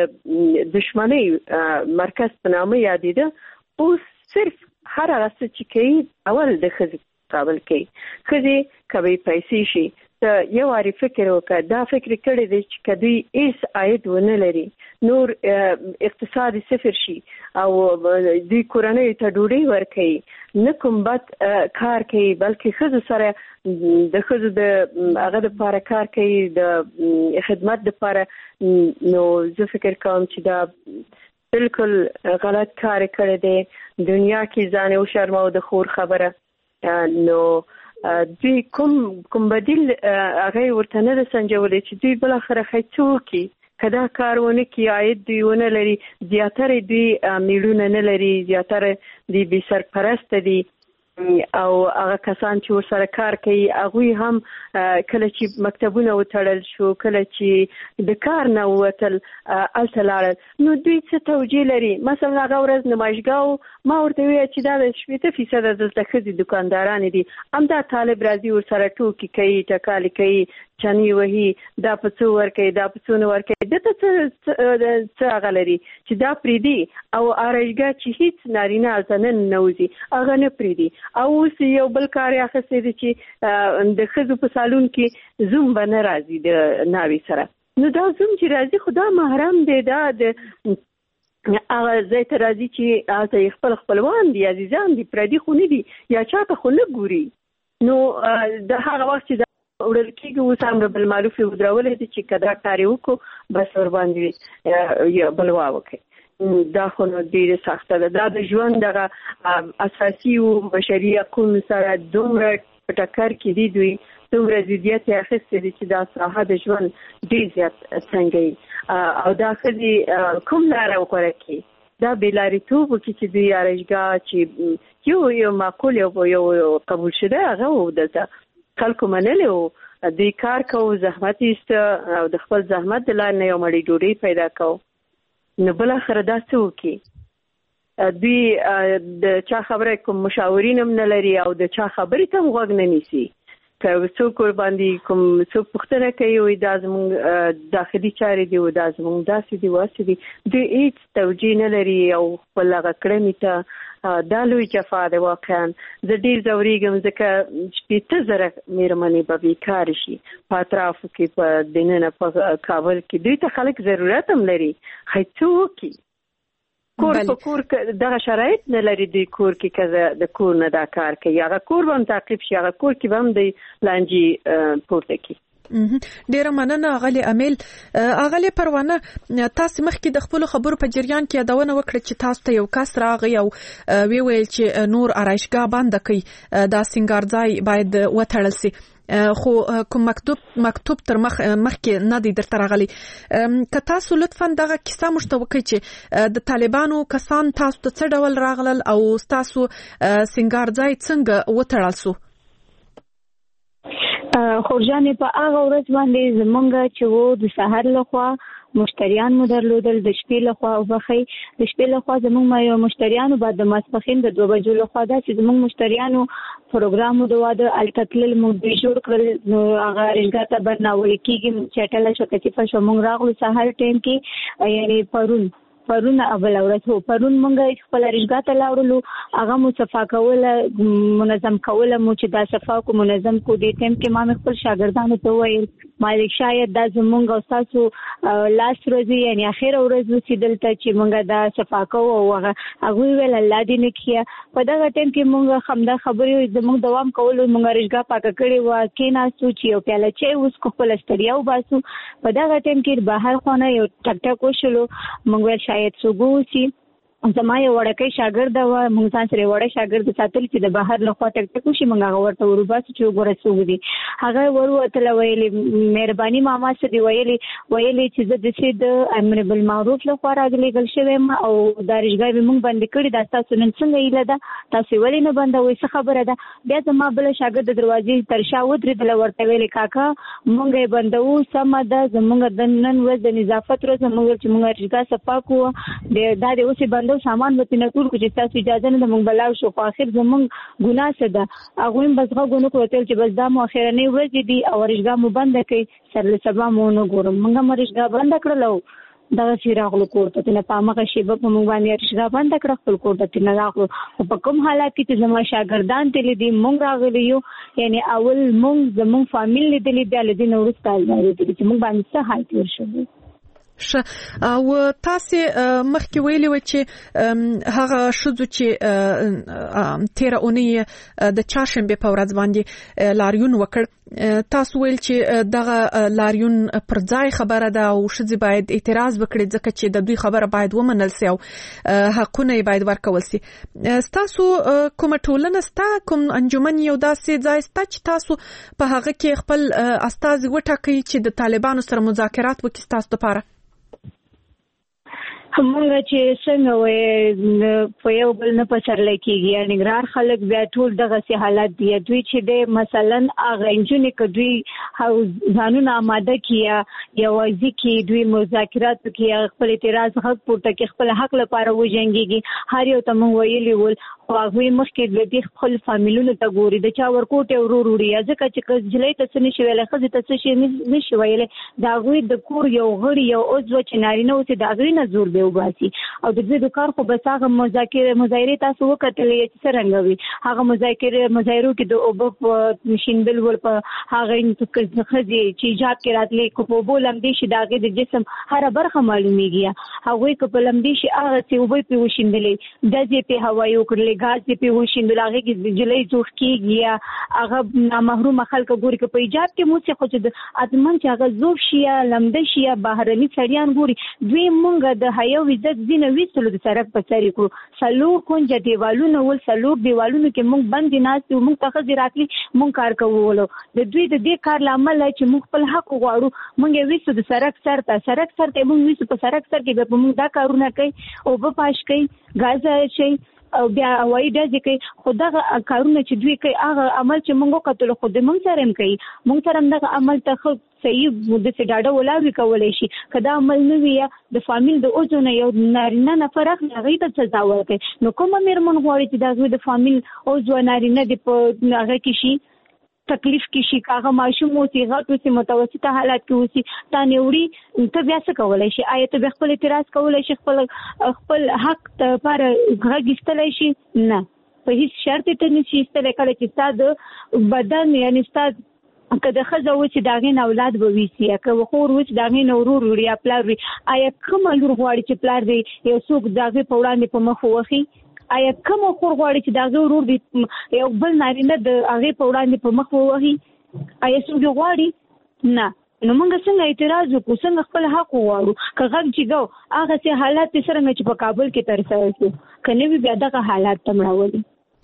Speaker 9: د دښمنۍ مرکز په نامه یادېده. اوس صرف هر هغه څه چې کوي اول د ښځې قابل کوي. ښځې کوي پیسې شي ته یو واری فکر وکړه، دا فکر کړی دی چې کدی ایس عاید ونه لري، نور اقتصادي صفر شي او دوی کورنۍ ته ډوډۍ ورکوي، نه کوم بد کار کوي، بلکې ښځو سره د ښځو د هغه دپاره کار کوي، د خدمت دپاره. نو زه فکر کوم چې دا بالکل غلط کار کړی دی. دنیا کې ځان وشرمو د خور خبره. نو دوی کوم بدیل هغه ورته نه ده سنجولی چې دوی بالاخره څه وکړي. که دا کار ونه کړي عاید دوی ونه لري، زیاتره دوی میړونه نه لري، زیاتره دوی بې سرپرسته دي او هغه کسان چې ورسره کار کوي هغوی هم کله چې مکتبونه وتړل شو، کله چې د کار نه ووتل هلته لاړل، نو دوی څه توجیه لري؟ مثلا هغه ورځ نمایشګاه ما ورته وویل چې دا د 80% دلته ښځې دکاندارانې دي، همدا طالب راځي ورسره ټوکې کوي، ټکالې کوي، چنې وهي، دا په څو ورکوي، دا په څو نه ورکوي. دته څه هغه لري چې دا پرېږدي او آرایشګاه چې هېڅ نارینه هلته نه ننوځي هغه نه پرېږدي. او اوس یو بل کار یې اخیستی دی چې د ښځو په سالون کې زوم به نه راځي د ناوې سره. نو دا زوم چې راځي خو دا محرم دی، دا د هغه ځای ته راځي چې هلته یې خپل خپلوان دي، عزیزان دي، پردي خو نه دي، یا چاته خو نه ګوري. نو د هغه وخت چې وړل کېږي اوس امر بالمعروف یې ودرولی دی چې که دا کار یې وکړو بس ورباندې بلوا وکړي. دا خو نو ډېره سخته ده. دا د ژوند دغه اساسي او بشري حقونو سره دومره په ټکر کې دي، دوی دومره ضدیت یې اخیستی دی چې دا ساحه د ژوند ډېر زیات څنګوي. او دا ښځې کوم لاره وغوره کړي؟ دا بېلاریتوب وکړي چې دوی آرایشګاه چې یو معقول یو قبول شده هغه و، دلته خلکو منلی و، دوی کار کوو، زحمت ایسته او د خپل زحمت د لارې نه یو مړۍ ډوډۍ پیدا کوو. نو بالاخره دا څه وکړي؟ دوی د چا خبره کوم مشاورین هم نه لري او د چا خبرې ته هم غوږ نه نیسي. که څوک ورباندې کوم څوک پوښتنه کوي وایي دا زموږ داخلي چارې دي او دا زموږ داسې دي واسې دي، دوی هېڅ توجیه نه لري او خپل هغه کړنې ته دا لوی جفا ده. واقعا زه ډېر ځورېږم ځکه 80,000 میرمنې به بېکارې شي په اطرافو کې، په دننه په کابل کې. دوی ته خلک ضرورت هم لري، خو څه وکړي؟ کور په کور دغه شرایط نه لري. دوی کور کې که د کور نه دا کار کوي، هغه کور به هم تعقیب شي، هغه کور کې به هم د لانجې پورته کړي.
Speaker 2: ډیره مننه اغلی امیل. اغلی پروانه، تاسو مخکې د خپل خبرو په جریان کې یادونه وکړه چې تاسو ته یو کس راغی او ویل چې نور آرایشګاه بند کړي، دا سنگار ځای باید وتړل شي، خو کوم مکتوب تر مخکې نه دی درته راغلی. که تاسو لطفا دغه کیسه موږ ته وکړئ چې د طالبانو کسان تاسو ته څه ډول راغلل او تاسو سنگار ځای څنګه وتړل شو؟
Speaker 10: خورجانې په هغه ورځ باندې زمونږ چې وو د سحر لخوا مشتریان مو درلودل، د شپې لخوا او بخي د شپې لخوا زمونږ یو مشتریانو بعد د ماسپخین د 2 بجو لخوا دا چې زمونږ مشتریانو پروګرام د واده الکتل مو د جوړ کړل، نو هغه رنګا ته برناول کېږي چټل شو کچې په شومنګ راغلو سحر ټیم کې، یعنی پرون اول ورځ هو پرون مونږ خپل رنګا ته لاړو، هغه مو صفا کوله منظم کوله، مو چې دا صفا کو منظم کو دي ټیم کې ما خپل شاګردانو ته وایي مالک شاید دا زمونږ او تاسو لاس ورځي یعنی اخر ورځ وسیدل ته چې مونږ دا صفا کوو، هغه ویل الله دې نه کیه. په دا ټیم کې مونږ خمدا خبرې زمونږ دوام کولو، مونږ رنګا پاک کړی و کې ناسو چې یو پیاله چای اوس کو خپل استړیا وباسو. په دا ټیم کې بهر خونه یو ټک ټک وشلو، مونږ شاید سوګوسی زما یو وړکې شاګرد و، موږ ځان سره وړه شاګرد ساتل چې د بهر له خوا ټک ټک وشي، موږ هغه ورته ورباسو چې وګوره څوک دي. هغه وروتله ویلې مهرباني ماما څه دی ویلې چې زه د سید امر بالمعروف له خوا راغلېږل شوم او دا رشګای به موږ باندې کړی، دا تاسو نن څنګه ایله ده، تاسو ولې نه بندوي، څه خبره ده؟ بیا زما بل شاګرد د دروازې تر شا ودرېدله، ورته ویلې کاکا موږ یې بندوو، سمه ده، زموږ د نن ورځ د نظافت ورځ موږ چې موږ رشګا صفا کوو دا دې اوس بندو سامان وتی نه ټول کو چې تاسو اجازه نه مونږ بلاو شو، خو اخر زمونږ ګناه څه ده؟ هغه هم بس غوونه کوتل چې بس دا مو اخرنه ورځ دي او رشګا مو بند کړي، سر له سبا مو نه ګورم، مونږه مرشګا بند کړلو دا چې راغلو کوړه ته نه پامه شي په مونږ باندې رشګا بند کړ، خپل کوړه ته نه راغلو. په کوم حالات کې چې زما شاګردان تل دي مونږ راغلی یو، یعنی اول مونږ زمونږ فامیل دي بیا له دې نور ستال دی چې مونږ باندې څه حال تیر شو.
Speaker 2: او تاسو مخکې ویلي و چې هغه شذو چې 13 اونۍ د چاشنبه په ورځ باندې لاریون وکړ، تاسو ویل چې دغه لاریون پر ځای خبره ده او شذ باید اعتراض وکړي ځکه چې د دوی خبره باید ومنل سي او حقونه باید ورکول سي. تاسو کوم ټولنه ستا کوم انجمن یو داسې ځای ستا چې تاسو په هغه کې خپل استازي وټاکئ چې د طالبانو سره مذاکرات وکړي تاسو لپاره؟
Speaker 10: همغه چې څنګه وې په یو بل نه پسرل کېږي، یعنی ګرار خلک بیا ټول دغه سي حالت دی، دوی چې د مثلا اغه انجونی کدوی ځانونه آماده کیا یا وایي کې دوی مذاکرات کې خپل اعتراض حق پورته کې خپل حق لپاره وژنګيږي، هر یو ته مو ویلي ول او هغه مخکې د دې خپل فامیلونو ته ګوري د چا ورکوټ ورور وړي، ځکه چې جلې ته څه نشي ویلې، خزه ته څه شي نشي ویلې، دا غوي د کور یو غړي یو عضو چې نارینه اوسې دا غوي نه زور دی وباسي او د دې د کار خو بس هغه مذاکره تاسو وکړلې چې څنګه وي، هغه مذاکرو کې د اوبو مشینبل ول په هغه خزي چې ایجاد کې راتلې کو په بولم دي شي داګه د جسم هر برخه معلومیږي، هغه کو په لم دي شي هغه چې وبې په وشیندلې د دې په هوایو کړلې غاز دې په وشیندل هغه کې جلې ځوخ کېږي، هغه نامحروم خلک ګوري په ایجاد کې مو څه خو چې اتمن چې هغه زوف شي لمده شي بهرني سړیان ګوري، دوی مونږ د هيو عزت دینه ویستلو د سرک په سری کو سلو کونج دیوالونو ول سلو دیوالونو کې مونږ باندې ناس مونږ تخزي راتلی مونږ کار کوو، د دوی د دې کار لامل چې مونږ خپل حق غواړو، مونږ ویستو د سرک سر ته مونږ ویستو په سرک سر کې به مونږ دا کارونه کوي او په پاش کوي غاز شي او بیا وایي د ځکه خدغه کارونه چې دوی کوي هغه عمل چې مونږ کتل خو د مونږ سره هم کوي، مونږ سره دغه عمل ته صحیح د سډاډه ولاوي کولای شي، کدا عمل نه وي د فامیل د اوجونه یو نارینه نفر هغه ته سزا ورکړي، نو کومه میرمن غواړي چې د فامیل اوجو نارینه د په هغه کې شي تکلیف کې شي، هغه ماشوم او صغات او متوسطه حالت کې وسی تا نیوړي ته بیا څه کولای شي؟ آیا ته خپل اعتراض کولای شي، خپل حق ته پر غږیستلای شي؟ نه، په هیڅ شرط ته نشي استلای کله چې ستاسو بدن یعنی ستاسو که د خزه و چې داغین اولاد به ویسي که خور و چې داغین ورور وړي یا پلار وي، آیا کوم لور غواړي چې پلار دی یو څوک داغه په وړاندې په مخ وخی؟ آیا کوم خور غواړي چې داغه ورور دی یو بل نارینه د هغه په وړاندې په مخ ووهي؟ آیا څوک غواړي؟ نه نو موږ څنګه اعتراض وکړو څنګه خپل حق وغواړو که غږ چې ګو هغه سي حالات څنګه چې په کابل کې تر څو شو کنه بیا دغه حالات تمړولي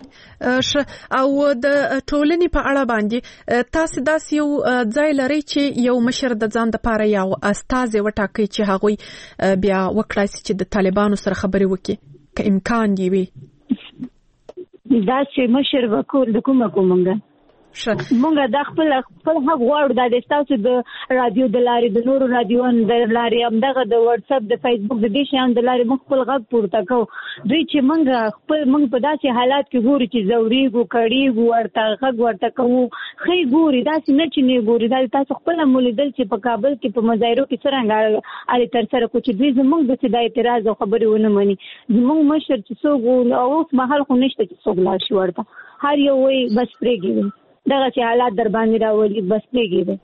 Speaker 2: او د ټولنې په اړه باندې تاسو داسې یو ځای لري چې یو مشر د ځان د پاره یو استاد وټاکي چې هغه بیا وکړای چې د طالبانو سره خبرې وکړي که امکان دی وي
Speaker 10: دا چې مشر وکول د کومه مونږ د خپل حق غواړو د تاسو د رادیو د لارې د نورو رادیوونو د لارې همدغه د واتس اپ د فیسبوک د دې شیانو د لارې موږ خپل غږ پورته کوو دوی چې موږ په داسې حالات کې ګوري چې زوريګو کړيګو ورته غږ ورته کوو خې ګوري داسې نه چې نه ګوري دا تاسو خپل مولیدل چې په کابل کې په مظاهرو کې څنګه علي تر سره کوچ دوی زموږ د اعتراض او خبرې ونه مني زموږ مشر چې څوک او اوس محل خو نشته چې څوک لا شي ورته هر یو وي بس پرېږي دغه چې حالات در باندې راولي بس پرېږي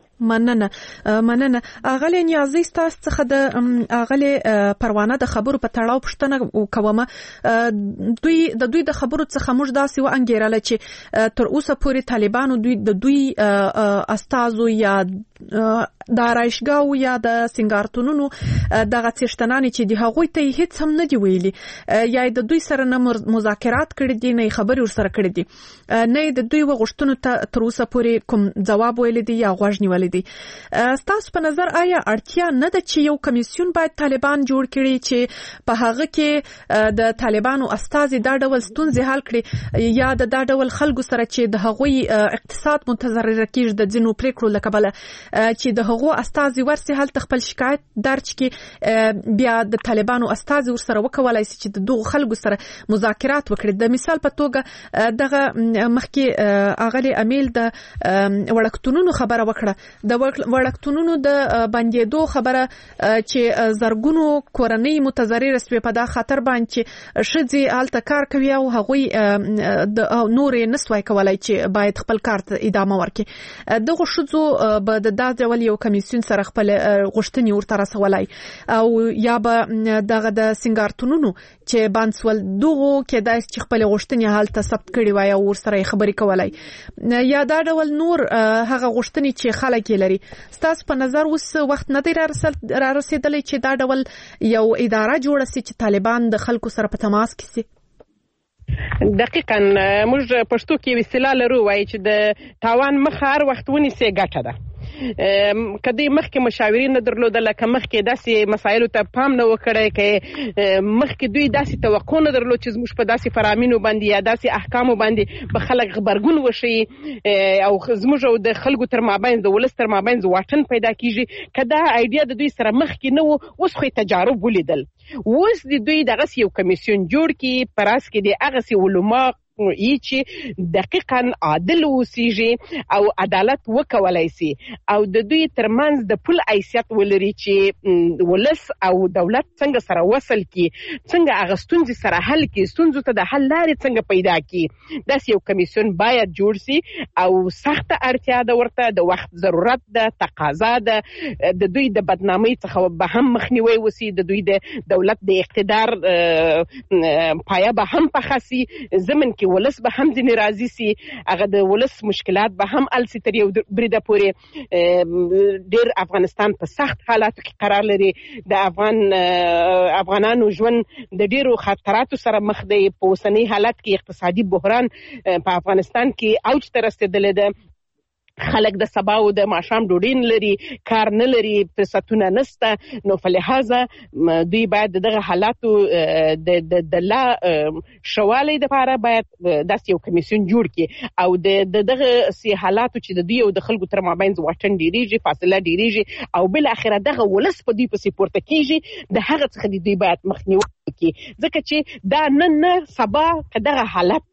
Speaker 10: مننه اغلی نیازی ستاسو څخه د اغلی پروانه د خبرو په تړاو پوښتنه کومه دوی د خبرو څخه موږ داسې و انګیرل چې تر اوسه پورې طالبانو دوی استازو یا د رایشګاو یا د سنگارتونونو دغه څښتنانه چې د هغوی ته هیڅ هم نه دی ویلي یا د دوی سره نه مذاکرات کړي دي نه خبري ور سره کړي دي نه د دوی وغوښتنو ته تر اوسه پورې کوم جواب ویل دي یا غوښ نیول دي ستاسو په نظر آیا اړتیا نه ده چې یو کمیسیون باید طالبان جوړ کړي چې په هغه کې د طالبانو استازي دا ډول ستونزې حل کړي یا دا ډول خلکو سره چې د هغوی اقتصاد متضرر کیږي د ځینو پریکړو لکبله چې د هغو استازي ورسي حل خپل شکایت درج کړي بیا د طالبانو استازي ور سره وکولای شي چې د دغو خلکو سره مذاکرات وکړي د مثال په توګه دغه مخکې اغلی امیل د وړکتونونو خبره وکړه د وړکتونونو د بندېدو خبره چې زرګونو کورنۍ متضرر شوي په دا خطر باندې شذې حالت کار کوي او هغوی د نورې نسوای کولای چې باید خپل کار ته ادامه ورکړي دغه شذو به د داسې یو کمیسیون سره خپل غوښتنې ورته رسولای او یا به دغه د سنگارتونونو چې بانسول دغه کې د خپل غوښتنې حالت ثبت کړي وای او ور سره خبرې کولای یا دا ډول نور هغه غوښتنې چې خلک لري ستاسو په نظر اوس وخت نه دی را رسیدلی چې دا ډول یو اداره جوړه سي چې طالبان د خلکو سره په تماس کې سي
Speaker 8: دقیقاً موږ پښتو کې اصطلاح لرو وایي چې د تاوان مخ هر وخت ونیسي ګټه ده کدی مخکې مشاورین نه درلودل لکه مخکې داسې مسایلو ته پام نه وکړی کې مخکې دوی داسې توقع نه درلود چې زموږ په داسې فرامینو باندې یا داسې احکامو باندې به خلک غبرګون وشي او زموږ او د خلکو تر مابین د ولس تر مابین واټن پیدا کیږي کدا ایډیا د دوی سره مخکې نه و اوس خو تجارب ولیدل اوس د دوی دغه یو کمیسیون جوړ کی پراس کې د هغه سی علما چې دقیقاً عادل اوسیږي او عدالت وکولای شي او د دوی ترمنځ د پل حیثیت ولري چې ولس او دولت څنګه سره وصل کی څنګه هغه ستونزې سره حل کی ستونزو ته د حل لارې څنګه پیدا کی داس یو کمیسیون باید جوړ شي او سخت اړتیا ده ورته د وخت ضرورت ده تقاضا ده د دوی د بدنامۍ څخه به هم مخنیوي وسی د دوی د دولت د اقتدار پایه به هم پخسي زمن ولس به هم ځنې راضي سي هغه د ولس مشکلات به هم السي تر یو بریده پورې ډیر افغانستان په سخت حالاتو کې قرار لري د افغانانو ژوند د ډیرو خطراتو سره مخ دی په اوسنی حالت کې اقتصادي بحران په افغانستان کې اوج ته رسیدلی ده خلک د سبا او د ماښام ډوډۍ نه لري کار نه لري فرصتونه نشته نو په لحاظه دوی باید دغه حالاتو د لا شوالي لپاره باید داسې یو کمیسیون جوړ کړي او دغه سي حالاتو چې د دوی او د خلکو تر مابین واټن ډیریږي فاصله ډیریږي او بل اخره دغه ولس په دوی په سپورت کېږي د هغه څخه د دوی باید مخنیوي وکړي ځکه چې دا نه سبا دغه حالت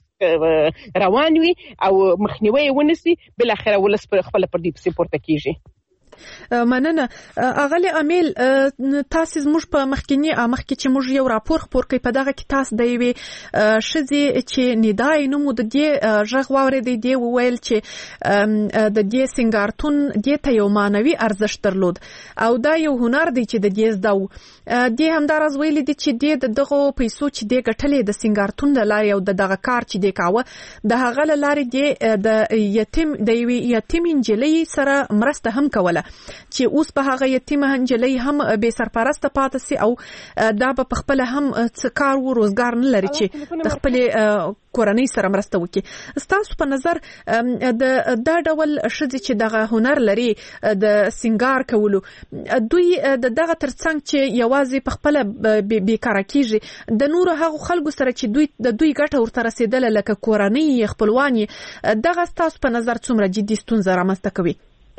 Speaker 8: روان وي او مخنیوي ونسي بل اخره ولس پر خپل پر دې پورته کیږي
Speaker 2: مننه اغلی امیل تاسو زموږ په مخکې چې موږ یو راپور خپور کړی په دغه کې تاسو د یوې شذې چې ندای نوم د دې ژغ واورېدی دی ویل چې د دې سنگارتون د ته یو مانوي ارزښت درلود او دا یو هنر دی چې د دې زده دی همدارز ویل دي چې دغه پیسو چې د ګټلې د سنگارتون د لارې او دغه کار چې د کاوه د هغه لارې د یتیم انجلۍ سره مرسته هم کوله چې اوس په هغه یتیمه انجلۍ هم به سرپرست پاتې سي او دا په خپل هم څه کار او روزګار نه لري چې د خپل کورنۍ سره مرسته وکړي. ستاسو په نظر دا ډول شذې چې دغه هنر لري د سنگار کولو دوی دغه ترڅنګ چې یوازې په خپل بیکاره کیږي د نور هغه خلکو سره چې دوی ګټه ورته رسیدله لکه کورنۍ خپلوان دغه ستاسو په نظر څومره جدي ستونزه رامنځته کوي؟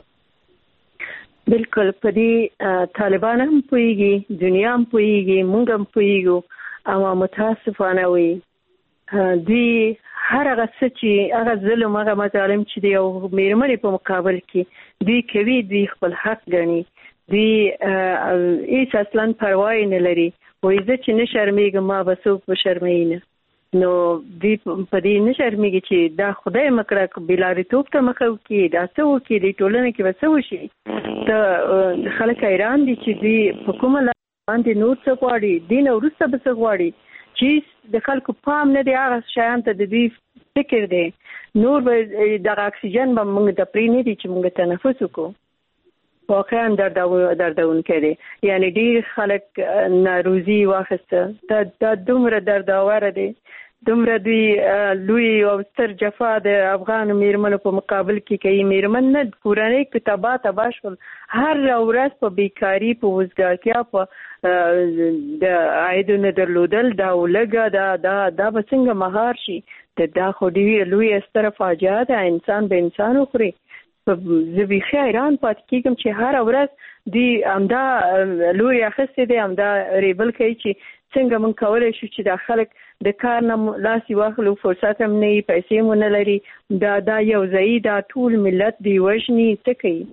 Speaker 9: بالکل په دې طالبان هم پوهیږي، دنیا هم پوهیږي، موږ هم پوهیږو او متاسفانه وي دوی هر هغه څه چې هغه ظلم هغه مظالم چې دی او میرمنې په مقابل کې دوی کوي دوی خپل حق ګڼي، دوی هیڅ اصلا پروا نه لري وایي زه چې نه شرمېږم ما به څوک وشرموي نه. نو دوی په دې نه شرمېږي چې دا خدای مکړه بېلارېتوب ته مخه وکړي دا څه وکړي د ټولنې کې به څه وشي. ته خلک حیران دي چې دوی په کومه لار باندې نور څه غواړي دین وروسته به څه غواړي چې د خلکو پام نه دی هغه شیان ته د دوی فکر دی نور به دغه اکسیجن به موږ د پرې نه دي چې موږ تنفس وکړو. واقعا دردونکی دی یعنی ډیر خلک ناروزي واخیسته دا دومره درداوره دی دومره دوی لوی او ستر جفا د افغان میرمنو په مقابل کې کوي. میرمن نه کورنۍ کې تباه شول هر ورځ په بیکاری په وزګارتیا په د عایدونو درلودل دا ولګه دا به څنګه مهار شي دا خو ډیر لوی ستره فاجعه ده انسان به انسان وخوري. زه بیخي حیران پاتې کېږم چې هر ورځ دوی همدا لوري اخیستې دی همدا ریبل کوي چې څنګه موږ کولی شو چې دا خلک د کار نه لاس واخلو فرصت هم نه وي پیسې مو نه لري دا یو ځایي دا ټول ملت دوی وژني څه کوي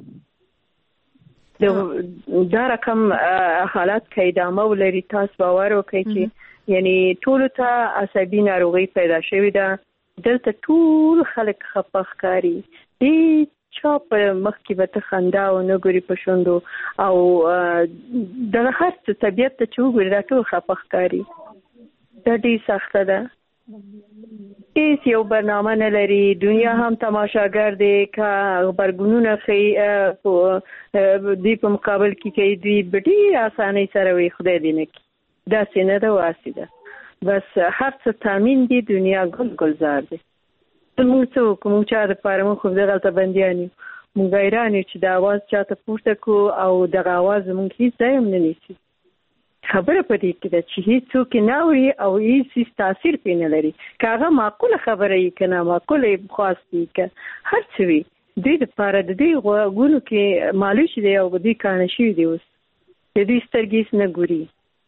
Speaker 9: دا رقم حالات که ادامه ولري تاسو باور وکړئ چې یعنی ټولو ته عصبي ناروغي پیدا شوې ده دلته ټول خلک خفه ښکاري چا په مخ کې به ته خندا او نه ګوري په شونډو او دغه هر څه طبیعت ته چې وګوري دا ټول خفه ښکاري دا ډېر سخته ده هیڅ یو برنامه نه لري دنیا هم تماشاګر دی که غبرګونونه ښیي دوی په مقابل کې کوي دوی په ډېر اسانۍ سره وي خدای دې نه کړي داسې نه ده واسې ده بس هر څه تامین دي دنیا ګلزار دی موږ څه وکړو موږ چا دپاره موږ خو دغلته بندیان یو موږ حیران یو چې د اواز چاته پورته کړو او دغه اواز زموږ هېڅ ځای هم نه نیسي خبره په دې کې ده چې هېڅوک یې نه اوري او هېڅ تاثیر پرې نه لري که هغه معقوله خبره یي که نامعقوله یې خواست وي که هر څه وي دوی دپاره د دوی غوږونو کې مالوش دی او دوی کاڼه شوي دي اوس د دوی سترګې هېڅ نه ګوري.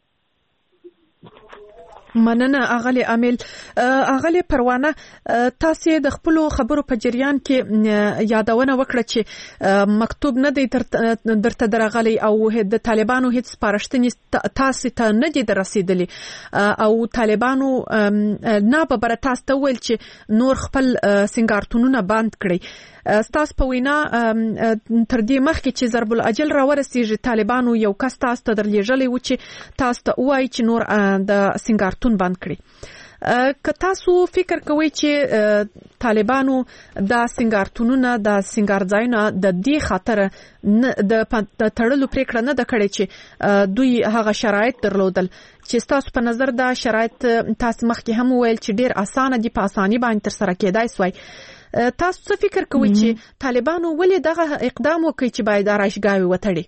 Speaker 2: مننه اغلی امیل. اغلی پروانه تاسو د خپل خبرو په جریان کې یادونه وکړه چې مکتوب نه دی درته درغلی او د طالبانو هیڅ سپارښتنې تاسو ته نه دي رسیدلې او طالبانو نه به بر تاسو ته ویل چې نور خپل سنگارتونونه بند کړي. ستاسو په وینا تر دې مخکې چې ضرب الاجل را ورسیږي طالبانو یو کس تاسو ته درلېږلی و چې تاسو ته وایي چې نور د سنگارتون بند کړي. که تاسو فکر کوئ چې طالبانو دا سنگارتونونه د سنگار ځایونه د دې خاطر د تړلو پریکړه نه ده کړې چې دوی هغه شرایط درلودل چې تاسو په نظر دا شرایط تاسو مخکې هم ویل چې ډیر اسانه دي په اساني باندې تر سره کېدای سوی تاسو څه فکر کوئ چې طالبانو ولې دغه اقدام وکړي چې باید آرایشګاوې وتړي؟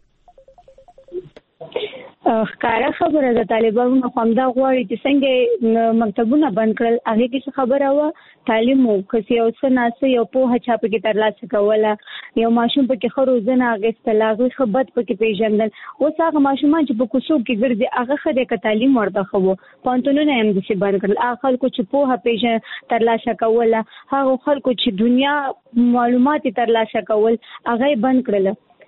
Speaker 10: ښکاره خبره ده طالبانو همدا غواړي چې څنګه مکتبونه بند کړل هغې کې خبره وه تعلیم و که یو څه ناسه یو پوهه چا پکې ترلاسه کوله یو ماشوم پکې ښه روزنه اخیستله هغوی ښه بد پکې پیژندل اوس هغه ماشومان چې په کوڅو کې ګرځي هغه ښه دی که تعلیم ورته ښه و پوهنتونونه یې همداسې بند کړل هغه خلکو چې پوهه ترلاسه کوله هغه خلکو چې دنیا معلومات یې ترلاسه کول هغه یې بند کړله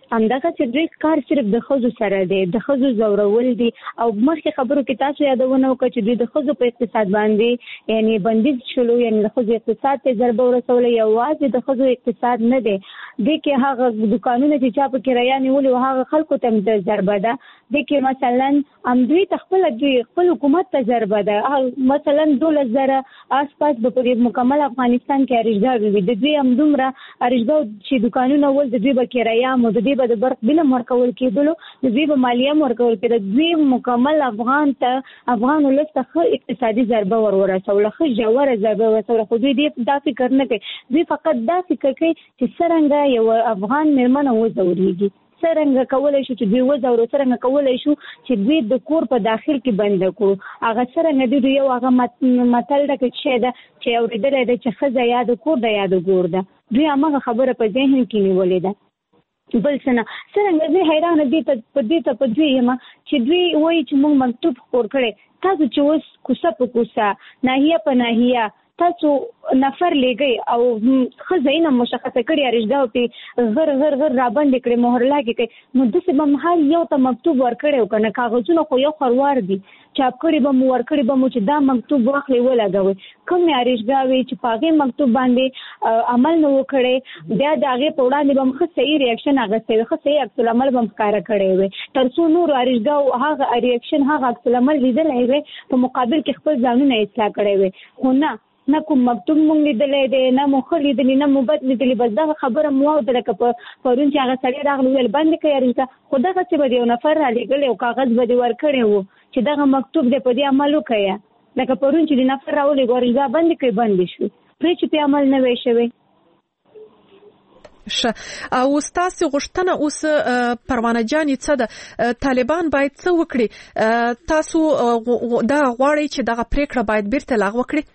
Speaker 10: همدغه چې دوی کار صرف د ښځو سره دی، د ښځو زورول دي. او مخکې خبرو کې تاسو یادونه وکړه چې دوی د ښځو په اقتصاد باندې یعنی بندیز شلو، یعنی د ښځو اقتصاد ته ضربه ورسوله. یوازې د ښځو اقتصاد نه دی، د کې هغه دکانونه چې چا په کرایه نیولي او هغه خلکو ته د ضربه ده. د کې مثلا دوی خپل حکومت ته ضربه ده. مثلا 12,000 آسپاس په مکمل افغانستان کې اریژګاوي وي، د دوی همدومره اریژګاو چې دکانونه ول د دوی به کرایه مو د دوی به د برق بل ورکول کېدلو، د دوی به مالیه ورکول کېده. دوی مکمل افغان ولس ته اقتصادي ضربه ورسوله، ښه ژوره ضربه ورسوله. خو دوی دا فکر نه کوي، دوی فقط دا فکر کوي چې څرنګه یو افغان مېرمنه وځورېږي، څرنګه کولای شو چې دوی وځورو، څرنګه کولای شو چې دوی د کور په داخل کې بند کړو. هغه څرنګه دوی یو هغه متل ده چې اورېدلی ده چې ښځه یا د کور ده یا د ګور ده. دوی هماغه خبره په ذهن کې نیولې ده. بل څه نه. څرنګه زه حیرانه دې ته په دوی یم چې دوی وایي چې موږ مکتوب خپور کړی. تاسو چې اوس کوڅه په کوڅه، ناحیه په ناحیه تاسو نفر لګي او خزینه مشخصه کړی اریژګاو په غر راباندې کړی مهر لاګي کوي، نو دسه به مهال یو ته مکتوب ورکړی کنه کاغذونه خو یو خروار دي، چاپ کړی به مو ورکړی به مو چې دا مکتوب واخلي ولګوي. کوم اریژګاوي چې پاغه مکتوب باندې عمل نه وکړي بیا داغه په وړاندې به مخ صحیح ریاکشن اغستې، خو صحیح عکس العمل به ښکارا کړی وي. ترڅو نور اریژګاو هغه ریاکشن هغه عکس العمل لیدلای وي په مقابل کې خپل ځانونه اصلاح کړی وي. خو نه کوم مکتوب مونږ لیدلې دی، نه مو خو لیدلې، نه مو بد لیدلې. بس دا خبره مو واورېده لکه پرون چې هغه سړی راغلی ویل بند کړئ اریژګا، خو دغسې به د یو نفر رالېږلی او کاغذ به دې ورکړی وو چې دغه مکتوب دی په دې عمل وکړئ. لکه پرون چې د نفر راولېږو اریژګا بند کړئ، بندې شوې، پرې چې پې عمل نه وی شوی.
Speaker 2: او ستاسو غوښتنه اوس پروانه جانې څه ده؟ طالبان باید څه وکړي؟ تاسو دا غواړئ چې دغه پریکړه باید بیرته لغوه کړي؟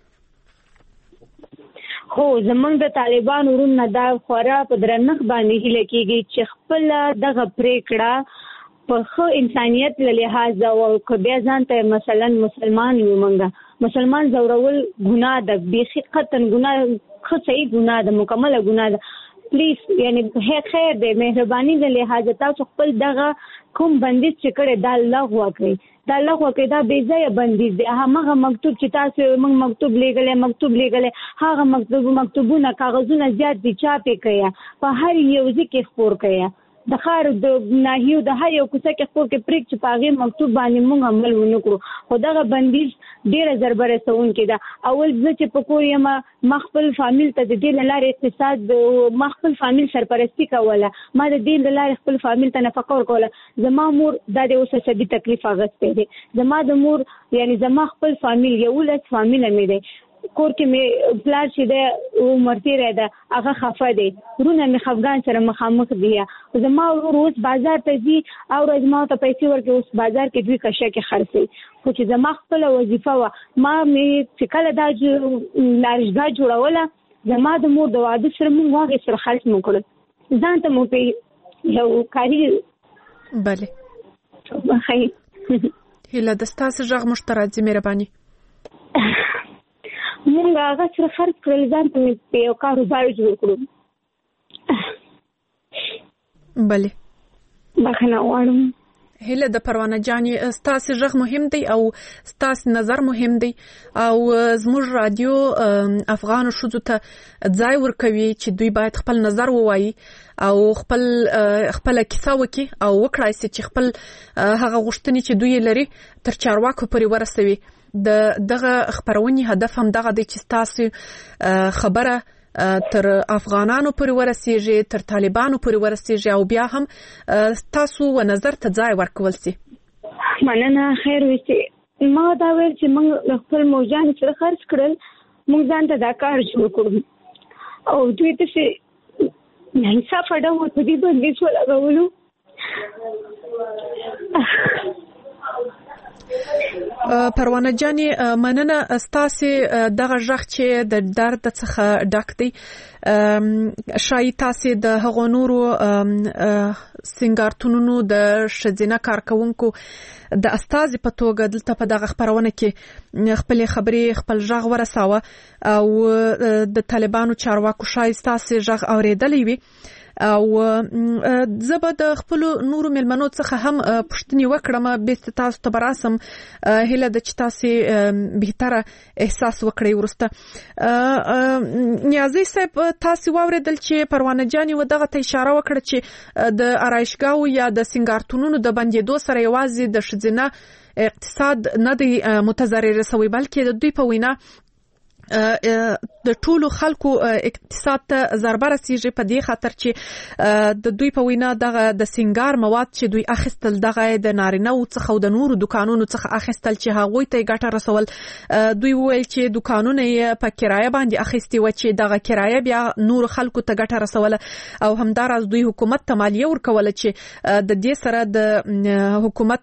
Speaker 10: خو زمونږ د طالبان ورونه دا خورا په درنښت باندې هیله کېږي چې خپل دغه پریکړه په ښه انسانیت له لحاظ او که بیا ځان ته مثلا مسلمان یو منګه مسلمان زورول ګناه ده، بیخي قطن ګناه، ښه صحیح ګناه ده، مکمله ګناه ده. پلیز یعنی خیر دی، مهرباني له لحاظ تاسو خپل دغه کوم بندیز چې کړی دا لغوه کړئ، دا لغوه کړئ، دا بې ځایه بندیز دی. هماغه مکتوب چې تاسو موږ مکتوب لیږلی هغه مکتوبونه کاغذونه زیات دي، چاپ یې کړئ، په هر یو ځای کې خپور کړئ، د ښار د ناحیو د هر یو کوڅه کې خپور کړئ، پرېږ چې په هغې مکتوب باندې موږ عمل ونه کړو. خو دغه بندیز ډېره ضربه رسوونکې ده. اول زه چې په کور یم ما خپل فامیل ته د دې له لارې اقتصاد، ما خپل فامیل سرپرستي کوله، ما د دې له لارې خپل فامیل ته نفقه ورکوله. زما مور دا د اوس عصبي تکلیف اخیستی دی، زما د مور یعنی زما خپل فامیل 11 فامیله مې دی، کور کې مې پلار چې دی عمر تیری ده هغه خفه دی، ورونه مې خفګان سره مخامخ دي. زما ورور اوس بازار ته ځي او ورځ ما ته پیسې ورکوي، اوس بازار کې دوی کشه کې خرڅوي. خو چې زما خپله وظیفه وه، ما مې چې کله دا اریژګا جوړوله، زما د مور د واده سره موږ هغې سره خرڅ مو کړل، ځان ته مو پې یو کاري
Speaker 2: بله هیله ده ستاسو غږ موږ ته راځي. مهرباني
Speaker 10: مونږ هغه سره خرڅ کړل، ځان ته مې په یو کاروبار جوړ کړو.
Speaker 2: بله
Speaker 10: بخښنه غواړم.
Speaker 2: هیله د پروانه جانې ستاسو غږ مهم دی او ستاسو نظر مهم دی او زموږ رادیو افغان ښځو ته ځای ورکوي چې دوی باید خپل نظر ووایي او خپل کیسه وکړي او وکړای شي چې خپل هغه غوښتنې چې دوی لري تر چارواکو پورې ورسوي. دغه خبرونې هدف هم دغه دی چې تاسو خبره تر افغانانو پورې ورسیږي، تر طالبانو پورې ورسیږي او بیا هم تاسو و نظر ته ځای ورکول شي.
Speaker 10: مننه. خیر وشي. ما دا ویل چې موږ خپل موجان سره خرڅ کړل، موږ ځان ته دا کار جوړ کړو او دوی ته ناانصافه ډول په دې بندیز ولګولو.
Speaker 2: پروانه جانې مننه ستاسو دغه غږ چې د درد څخه ډک دی. شاید تاسو د هغو نورو سنگارتونونو د ښځینه کارکونکو د استازي په توګه دلته په دغه خبرونه کې خپل خبرې خپل غږ ورساوه او د طالبانو چارواکو شاید تاسو غږ اوریدلی وي. او زبر د خپل نور ملمنو څخه هم پښتني وکړم به تاسو ته براسم هله د چتاسي بهتره احساس وکړي ورسته نیازي صاحب تاسو واوریدل چې پروانه جاني ودغه ته اشاره وکړه چې د آرایشګاو یا د سنگارتونونو د بندیدو سره یوازې د شذینه اقتصاد نه دی متضرر رسوي بلکې د دوی په وینا د ټولو خلکو اقتصاد ته ضربه رسیږي په دې خاطر چې د دوی په وینا دغه د سنگار مواد چې دوی اخیستل دغه د نارینه او څخه او د نورو دکانونو څخه اخیستل چې هغوی ته ګټه رسول دوی ویل چې دکانونه یې په کرایه باندې اخیستي و چې دغه کرایه بیا نور خلکو ته ګټه رسول او همدارس دوی حکومت ته مالیه ورکول چې د دې سره د حکومت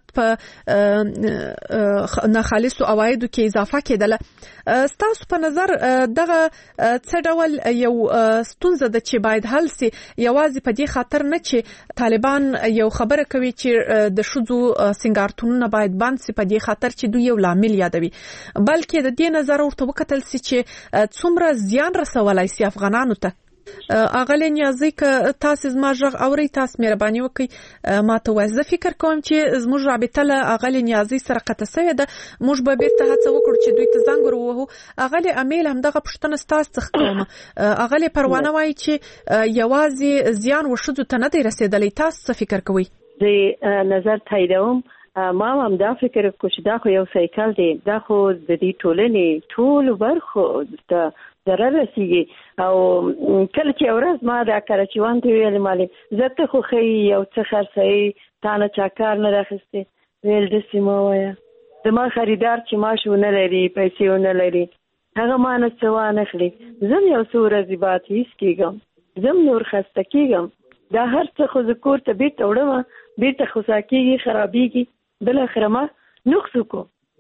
Speaker 2: په ناخالصو عوایدو کې اضافه کېدله. ستاسو په نظر دغه څه ډول یو ستونزه ده چې باید حل سي یوازې په دې خاطر نه چې طالبان یو خبره کوي چې د شذو سنگارتونونه باید بند سي په دې خاطر چې دوی یو لامل یادوي بلکې د دې نظر ورته وکتل سي چې څومره زیان رسولای سي افغانانو ته. اغلی نیازی که تاسو زما ژغ اوري تاسو مهرباني وکړئ ما ته وایي. زه فکر کوم چې زموږ رابطه له اغلی نیازی سره قطع شوې ده. موږ به بیرته هڅه وکړو چې دوی ته زنګ ووهو. اغلی امیل هم دغه پوښتنه ستاسو څخه کوم. اغلی پروانه وایي چې یوازې زیان وشدو ته نه دی رسیدلی. تاسو څه فکر کوئ؟
Speaker 9: زه نظر تاییدوم. ما هم دا فکر کوم چې دا خو یو سایکل دی. دا خو د دې ټولنې ټول برخو ته ضرر رسیږي او کله چې ورځ ما دا کراچیوان ته ویل مالي زه ته خو خی یو څه خرڅي تانه چا کار نه راخسته ویل د سیمه وایا زما خریدار چې ماشو نه لري پیسې نه لري هغه ما نه څه نه خلی زم یو څو ورځې بعد هیڅ کېږم زم نور خسته کېږم دا هر څه خو ذکر ته بیت وړم بیت خو ساکیږي خرابېږي بل اخر ما نقص کو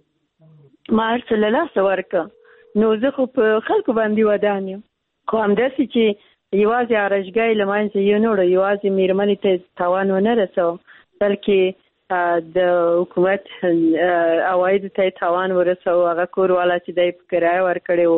Speaker 9: ما ارسل الله سورکه نو زه خو په خلکو باندې ودان یم خو همداسې چې یوازې آرایشګاه له منځه یونړو یوازې میرمنې ته تاوان ونه رسوم بلکې د حکومت عوایدو ته تاوان ورسو هغه کوروالا چې دی په کرایه ورکړی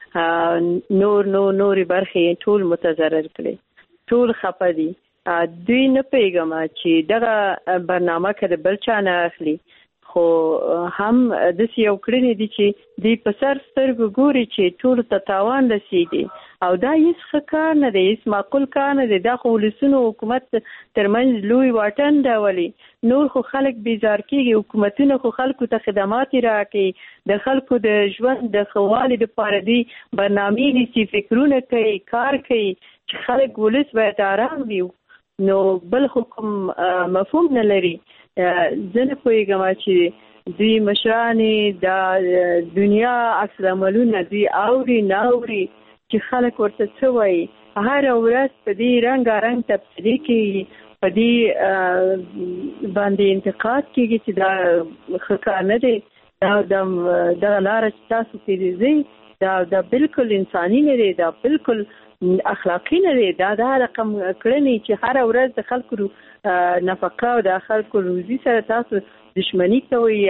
Speaker 9: و نورې برخې ټول متضرر کړي ټول خفه دي. دوی نه پوهېږم چې دغه برنامه که د بل چا نه اخلي خو هم داسې یو کړنې دي چې دوی په سر سترګو ګوري چې ټولو ته تاوان رسېږي او دا هېڅ ښه کار نه دی هېڅ معقول کار نه دی. دا خو ولسونو حکومت ترمنځ لوی واټن راولي نور خو خلک بیزار کېږي حکومتونه خو خلکو ته خدمات راکوي د خلکو د ژوند د ښه والي دپاره دوی برنامې نیسي فکرونه کوي کار کوي چې خلک ولس باید آرام وي نو بل خو کوم مفهوم نه لري. زه نه پوهېږم چې دوی مشرانې د دنیا عکس العملونه دوی اوري نه اوري چې خلک ورته څه وایي هره ورځ په دې رنګارنګ تبصرې کېږي په دې باندې انتقاد کېږي چې دا ښه کار نه دی دغه لاره چې تاسو پرې ځئ دا بالکل انساني نه دی دا بالکل اخلاقی نه دی دا رقم کړنې چې هره ورځ د خلکو نفقه او د خلکو روزي سره تاسو دشمنی کوي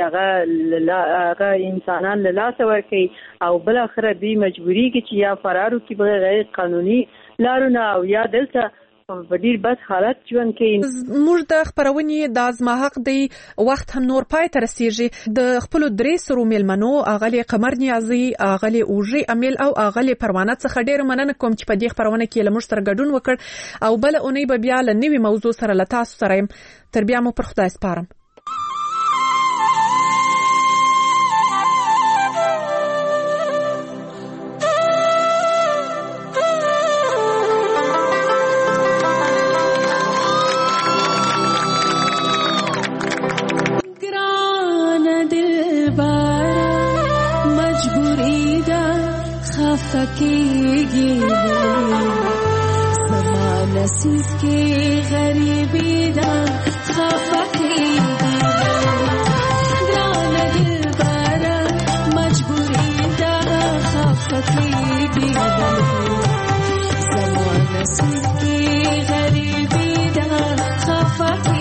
Speaker 9: هغه انسانان له لاسه ورکوي او بل اخره دوی مجبوریږي چې یا فرارو کې بغیر غیر قانوني لارونه او یا دلته په ډیر بد حالت ژوند کوي.
Speaker 2: موږ د خبرونې د ازمحق دی وخت هم نور پای ته رسیږي. د خپل درې سرو ملمنو اغلی قمر نیازی اغلی اوژي امیل او اغلی پروانه څخه ډیر مننه کوم چې په دې خبرونه کې لمر سره ګډون وکړ او بل اونۍ به بیا له نوې موضوع سره له تاسو سره يم. تر بیا مو پر خدای سپارم.
Speaker 11: فکیږي زما نصیب کې غریبی دا خفکیږي ګران دلبر مجبوری دا خفکیږي زما نصیب کې غریبی دا خفکیږي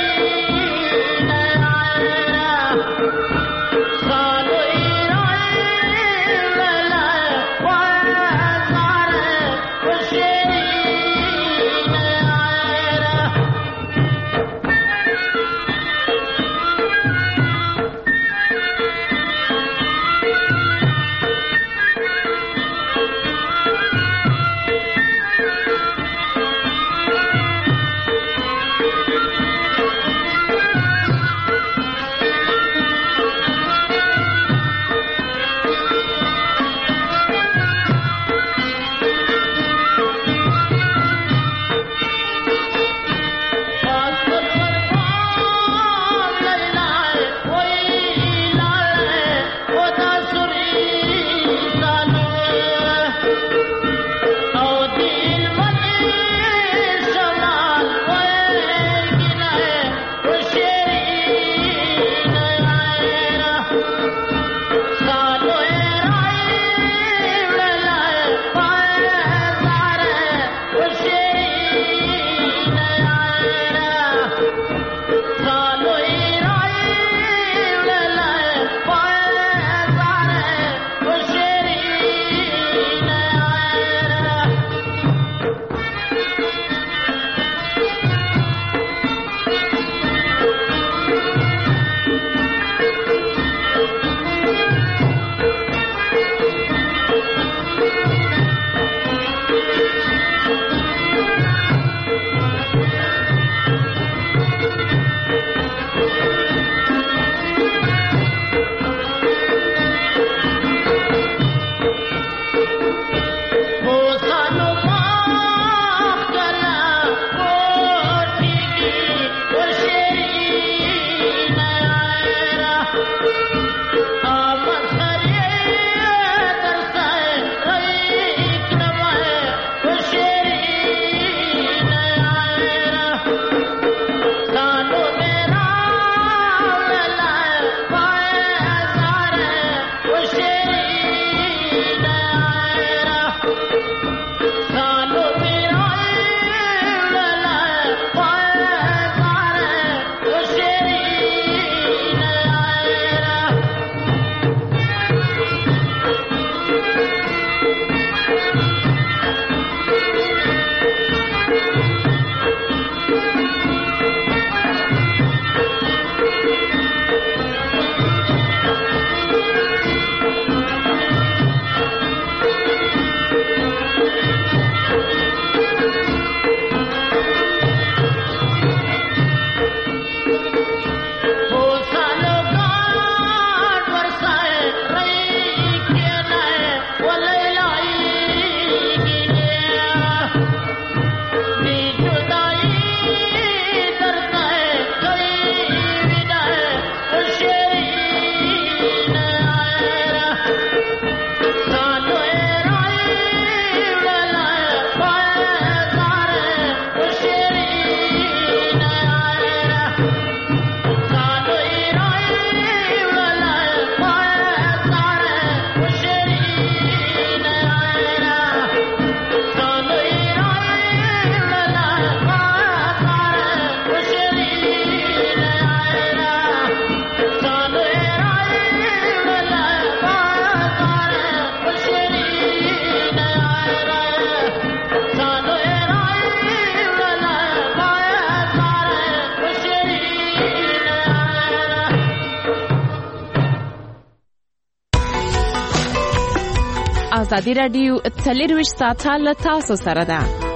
Speaker 1: ازادي راډیو 24 ساعته له تاسو سره ده.